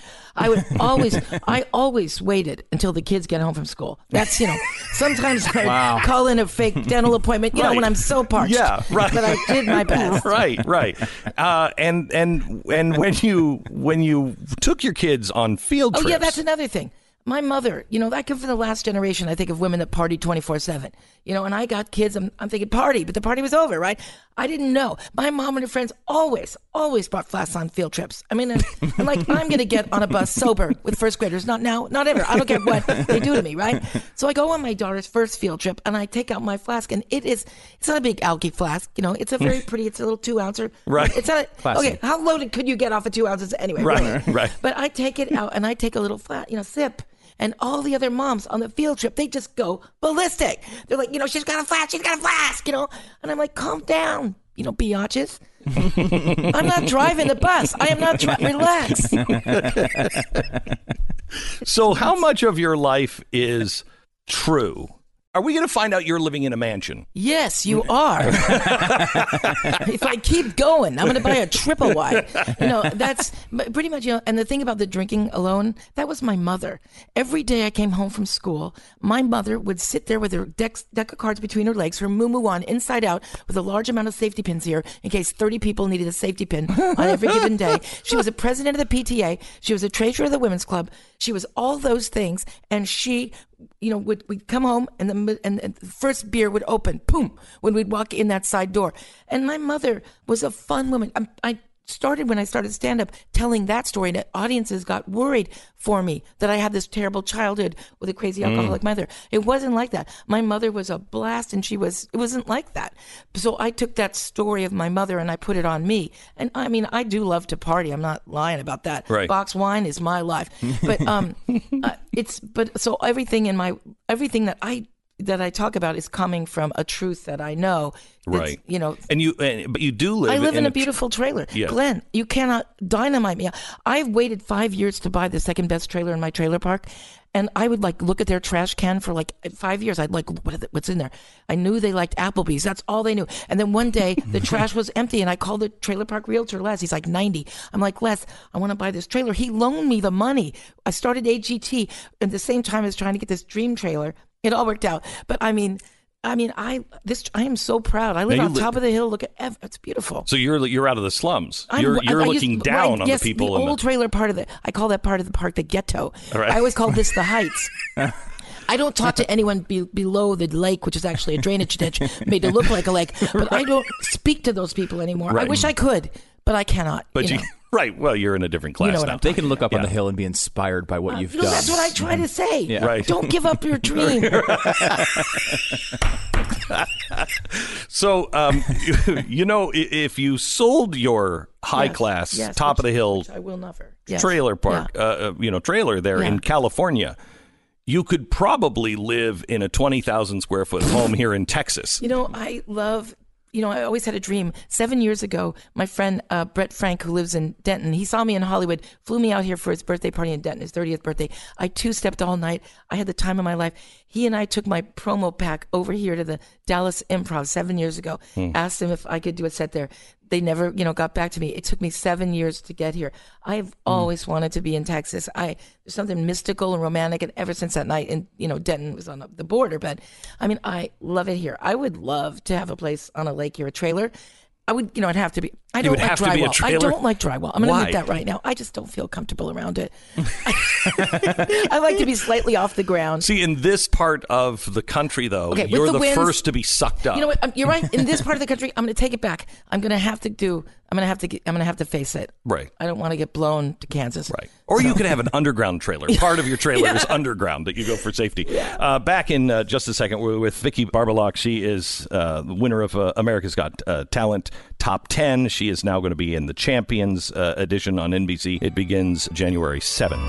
I always waited until the kids get home from school. That's, sometimes I call in a fake dental appointment, when I'm so parched. Yeah, right. But I did my best. Right. And when you took your kids on field trips. Oh, yeah, that's another thing. My mother, I come from the last generation, I think, of women that party 24/7. And I got kids, I'm thinking party, but the party was over, right? I didn't know. My mom and her friends always brought flasks on field trips. I mean, I'm going to get on a bus sober with first graders. Not now, not ever. I don't care what they do to me, right? So I go on my daughter's first field trip, and I take out my flask, and it's not a big alky flask. It's a very pretty, it's a little 2-ouncer. Right. It's not okay, how loaded could you get off of 2 ounces anyway? Right. But I take it out, and I take a little flat, sip. And all the other moms on the field trip, they just go ballistic. They're like, she's got a flask, And I'm like, calm down, biatches. I'm not driving the bus. I am not relax. So how much of your life is true? Are we going to find out you're living in a mansion? Yes, you are. If I keep going, I'm going to buy a triple wide. That's pretty much, and the thing about the drinking alone, that was my mother. Every day I came home from school, my mother would sit there with her deck of cards between her legs, her moo-moo on, inside out, with a large amount of safety pins here, in case 30 people needed a safety pin on every given day. She was a president of the PTA. She was a treasurer of the Women's Club. She was all those things, and she... we'd come home and the first beer would open, boom, when we'd walk in that side door. And my mother was a fun woman. When I started stand-up, telling that story, that audiences got worried for me that I had this terrible childhood with a crazy alcoholic mother. It wasn't like that. My mother was a blast, and it wasn't like that. So I took that story of my mother and I put it on me. And I mean, I do love to party. I'm not lying about that. Right. Box wine is my life. But so everything that I talk about is coming from a truth that I know. Right. And but you do live. I live in a beautiful trailer. Yeah. Glenn, you cannot dynamite me. I've waited 5 years to buy the second best trailer in my trailer park. And I would like look at their trash can for like 5 years. I'd like, what's in there? I knew they liked Applebee's. That's all they knew. And then one day the trash was empty and I called the trailer park realtor, Les. He's like 90. I'm like, Les, I want to buy this trailer. He loaned me the money. I started AGT at the same time as trying to get this dream trailer. It all worked out. But I am so proud. I live on top of the hill. Look at it's beautiful. So you're out of the slums. You're looking down on the people. The old trailer part of I call that part of the park the ghetto. Right. I always call this the Heights. I don't talk to anyone below the lake, which is actually a drainage ditch made to look like a lake. But I don't speak to those people anymore. Right. I wish I could, but I cannot. But right. Well, you're in a different class now. They can look up on the hill and be inspired by what you've done. That's what I try to say. Yeah. Right. Don't give up your dream. So, if you sold your high class, top of the hill, I will never. Trailer park, trailer there in California, you could probably live in a 20,000 square foot home here in Texas. I always had a dream. 7 years ago, my friend Brett Frank, who lives in Denton, he saw me in Hollywood, flew me out here for his birthday party in Denton, his 30th birthday. I two-stepped all night. I had the time of my life. He and I took my promo pack over here to the Dallas Improv 7 years ago. Asked him if I could do a set there. They never, got back to me. It took me 7 years to get here. I've always wanted to be in Texas. There's something mystical and romantic, and ever since that night, and Denton was on the border, but I love it here. I would love to have a place on a lake here, a trailer. I would, it'd have to be. I don't like drywall. I don't like drywall. I'm going to admit that right now. I just don't feel comfortable around it. I like to be slightly off the ground. See, in this part of the country, though, you're the first to be sucked up. You know what? You're right. In this part of the country, I'm going to take it back. I'm going to have to face it. Right. I don't want to get blown to Kansas. Right. Or you could have an underground trailer. Part of your trailer is underground that you go for safety. Yeah. Back in just a second, we're with Vicki Barbalak. She is the winner of America's Got Talent Top 10. She is now going to be in the Champions edition on NBC. It begins January 7th.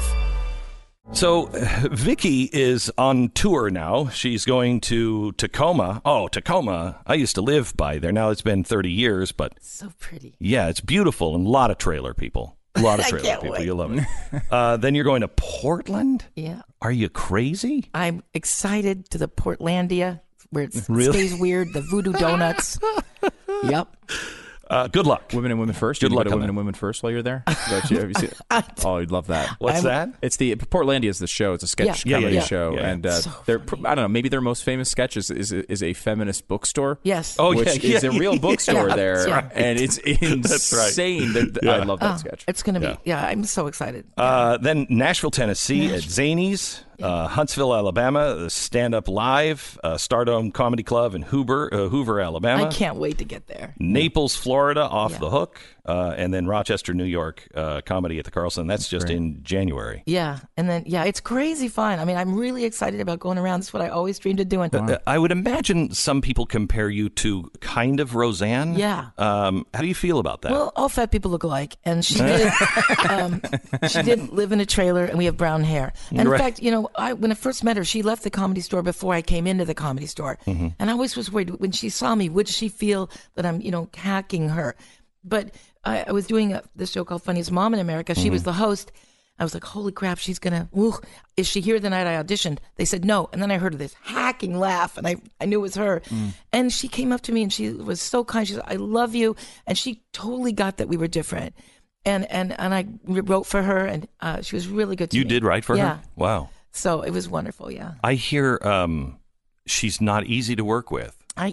So Vicki is on tour now. She's going to Tacoma. Oh, Tacoma. I used to live by there. Now it's been 30 years, but so pretty. Yeah, it's beautiful and a lot of trailer people. A lot of trailer people. Wait. You love it. Then you're going to Portland? Yeah. Are you crazy? I'm excited to the Portlandia where it stays weird. The Voodoo Donuts. Yep. Good luck. Women and Women First. Good luck. Women and Women First while you're there. Have you seen it? Oh, you'd love that. What's that? It's the Portlandia is the show. It's a sketch comedy show, and I don't know. Maybe their most famous sketch is a feminist bookstore. Yes. Oh, which is a real bookstore there, right. And it's insane. Right. I love that sketch. It's going to be. Yeah, I'm so excited. Then Nashville, Tennessee at Zanies. Huntsville, Alabama, the Stand Up Live, Stardome Comedy Club in Hoover, Alabama. I can't wait to get there. Naples, Florida, Off the Hook, and then Rochester, New York, Comedy at the Carlson. That's just in January. Yeah, and then it's crazy fun. I mean, I'm really excited about going around. It's what I always dreamed of doing. I would imagine some people compare you to kind of Roseanne. Yeah. How do you feel about that? Well, all fat people look alike, and she did. She did live in a trailer, and we have brown hair. And in fact, when I first met her, she left the Comedy Store before I came into the Comedy Store. Mm-hmm. And I always was worried when she saw me, would she feel that I'm, hacking her? But I was doing this show called Funniest Mom in America. She was the host. I was like, holy crap, she's going to, is she here the night I auditioned? They said no. And then I heard this hacking laugh, and I knew it was her. And she came up to me, and she was so kind. She said, I love you. And she totally got that we were different. And I wrote for her, and she was really good to me. You did write for her? Wow. So it was wonderful, yeah. I hear she's not easy to work with. I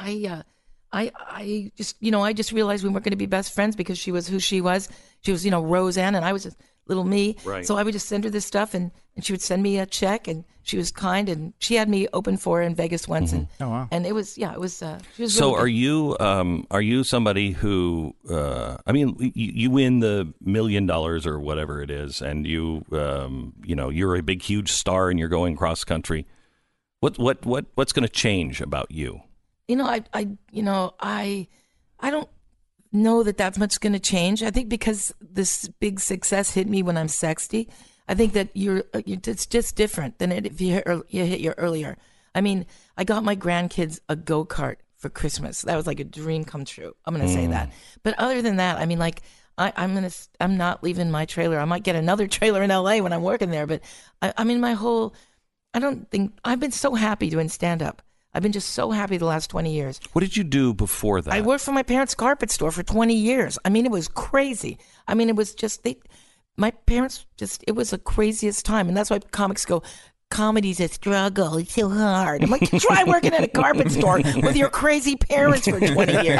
just realized we weren't going to be best friends because she was who she was. She was, Roseanne, and I was just little me. Right. So I would just send her this stuff, and she would send me a check, and she was kind, and she had me open for her in Vegas once, and it was she was. So really are you somebody who? You win the $1 million or whatever it is, and you're a big huge star, and you're going cross country. What's going to change about you? I don't know that much going to change. I think because this big success hit me when I'm 60. I think that it's just different than if you hit your earlier. I mean, I got my grandkids a go-kart for Christmas. That was like a dream come true. I'm going to say that. But other than that, I mean, like, I'm not leaving my trailer. I might get another trailer in LA when I'm working there, but I mean, I've been so happy doing stand-up. I've been just so happy the last 20 years. What did you do before that? I worked for my parents' carpet store for 20 years. I mean, it was crazy. I mean, it was just, my parents it was the craziest time. And that's why comics go, comedy's a struggle. It's so hard. I'm like, try working at a carpet store with your crazy parents for 20 years.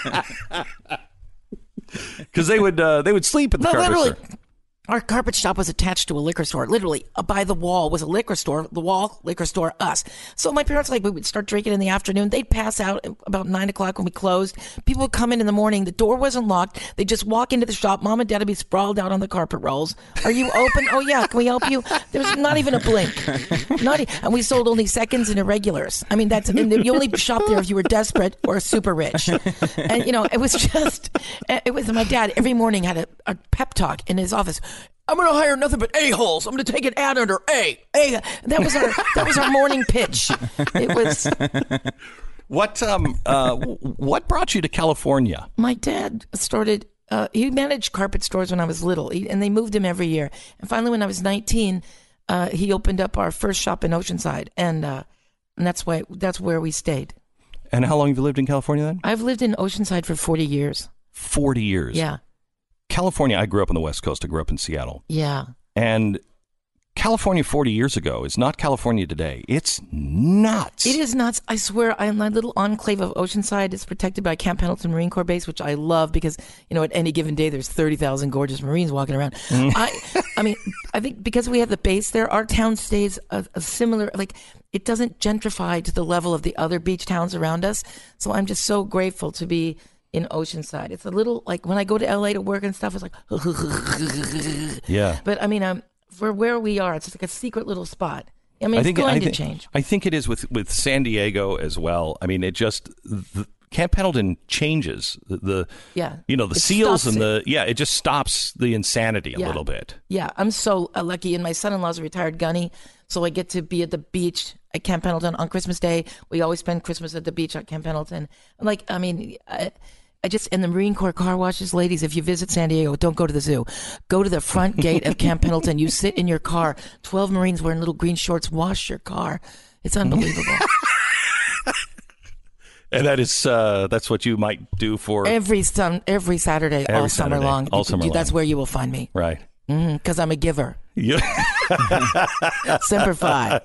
Because they would sleep at the carpet store. Our carpet shop was attached to a liquor store. Literally, by the wall was a liquor store. The wall, liquor store, us. So my parents, we would start drinking in the afternoon. They'd pass out about 9 o'clock when we closed. People would come in the morning. The door wasn't locked. They'd just walk into the shop. Mom and Dad would be sprawled out on the carpet rolls. Are you open? Oh, yeah. Can we help you? There's not even a blink. And we sold only seconds and irregulars. I mean, you only shop there if you were desperate or super rich. And, it was my dad every morning had a pep talk in his office. I'm going to hire nothing but a-holes. I'm going to take an ad under A. That was our morning pitch. It was. What brought you to California? My dad started. He managed carpet stores when I was little, and they moved him every year. And finally, when I was 19, he opened up our first shop in Oceanside, and that's where we stayed. And how long have you lived in California then? I've lived in Oceanside for 40 years. 40 years. Yeah. California, I grew up on the West Coast. I grew up in Seattle. Yeah. And California 40 years ago is not California today. It's nuts. It is nuts. I swear, my little enclave of Oceanside is protected by Camp Pendleton Marine Corps Base, which I love because, at any given day, there's 30,000 gorgeous Marines walking around. I think because we have the base there, our town stays a similar, it doesn't gentrify to the level of the other beach towns around us. So I'm just so grateful to be in Oceanside. It's a little when I go to LA to work and stuff, it's like, yeah. But I mean, for where we are, it's like a secret little spot. I mean, it's going to change. I think it is with San Diego as well. I mean, Camp Pendleton changes the seals and it just stops the insanity a little bit. Yeah, I'm so lucky, and my son-in-law's a retired gunny, so I get to be at the beach at Camp Pendleton on Christmas Day. We always spend Christmas at the beach at Camp Pendleton. And the Marine Corps car washes, ladies, if you visit San Diego, don't go to the zoo. Go to the front gate of Camp Pendleton. You sit in your car. 12 Marines wearing little green shorts wash your car. It's unbelievable. And that's what you might do for every Saturday, all summer long. That's where you will find me. Right. Because I'm a giver. Yeah. Semper Fi.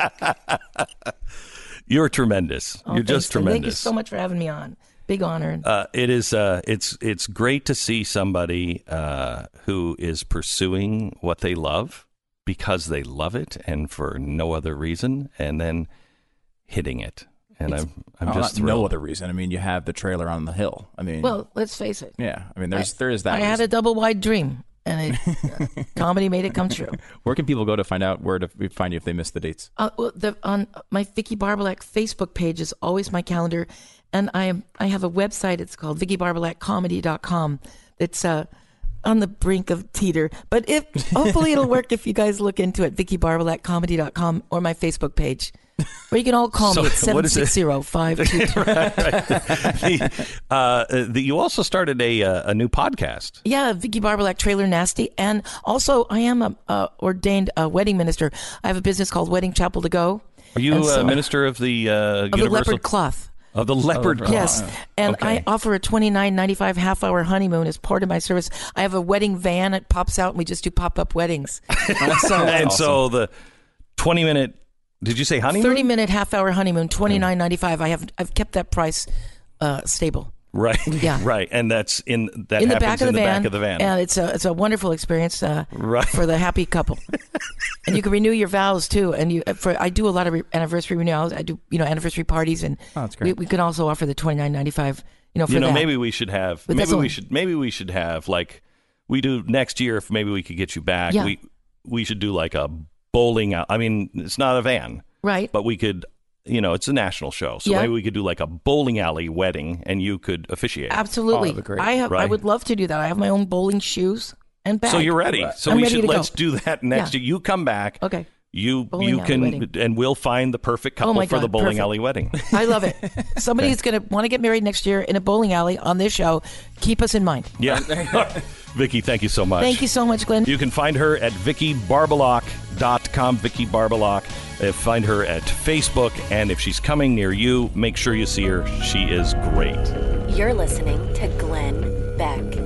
You're tremendous. You're just tremendous. Thank you so much for having me on. Big honor. It is. It's great to see somebody who is pursuing what they love because they love it and for no other reason, and then hitting it. And I'm just thrilled. No other reason. I mean, you have the trailer on the hill. I mean, well, let's face it. Yeah. I mean, there is that. I had a double wide dream, and comedy made it come true. Where can people go to find out where to find you if they missed the dates? On my Vicki Barbalak Facebook page is always my calendar. And I have a website. It's called VickiBarbalakComedy.com. It's on the brink of teeter, but hopefully it'll work if you guys look into it. VickiBarbalakComedy.com or my Facebook page, or you can all call me at 760-522. You also started a new podcast. Yeah, Vicki Barbalak Trailer Nasty, and also I am a ordained wedding minister. I have a business called Wedding Chapel to Go. Are you a minister of the Universal? The leopard cloth? Of the leopard cloth. Yes, and okay. I offer a $29.95 half-hour honeymoon as part of my service. I have a wedding van. It pops out, and we just do pop-up weddings. So the 20-minute, did you say honeymoon? 30-minute half-hour honeymoon, $29.95. I've kept that price stable. Right. Yeah. Right. And that's in the back of the van. And it's a wonderful experience right. for the happy couple. And you can renew your vows too. And I do a lot of anniversary renewals. I do anniversary parties, and that's great. We can also offer the $29.95. For that. Maybe we should have. Maybe we should have like we do next year. If maybe we could get you back. Yeah. We should do like a bowling out. I mean, it's not a van, right? But we could. It's a national show, so maybe we could do like a bowling alley wedding, and you could officiate. Absolutely, that'd be great. I would love to do that. I have my own bowling shoes and bag. So you're ready. So let's do that next year. You come back. Okay. You can, wedding. And we'll find the perfect couple for the bowling alley wedding. I love it. Somebody's going to want to get married next year in a bowling alley on this show. Keep us in mind. Yeah. Vicki, thank you so much. Thank you so much, Glenn. You can find her at VickiBarbalock.com, Vicki Barbalock. Find her at Facebook, and if she's coming near you, make sure you see her. She is great. You're listening to Glenn Beck.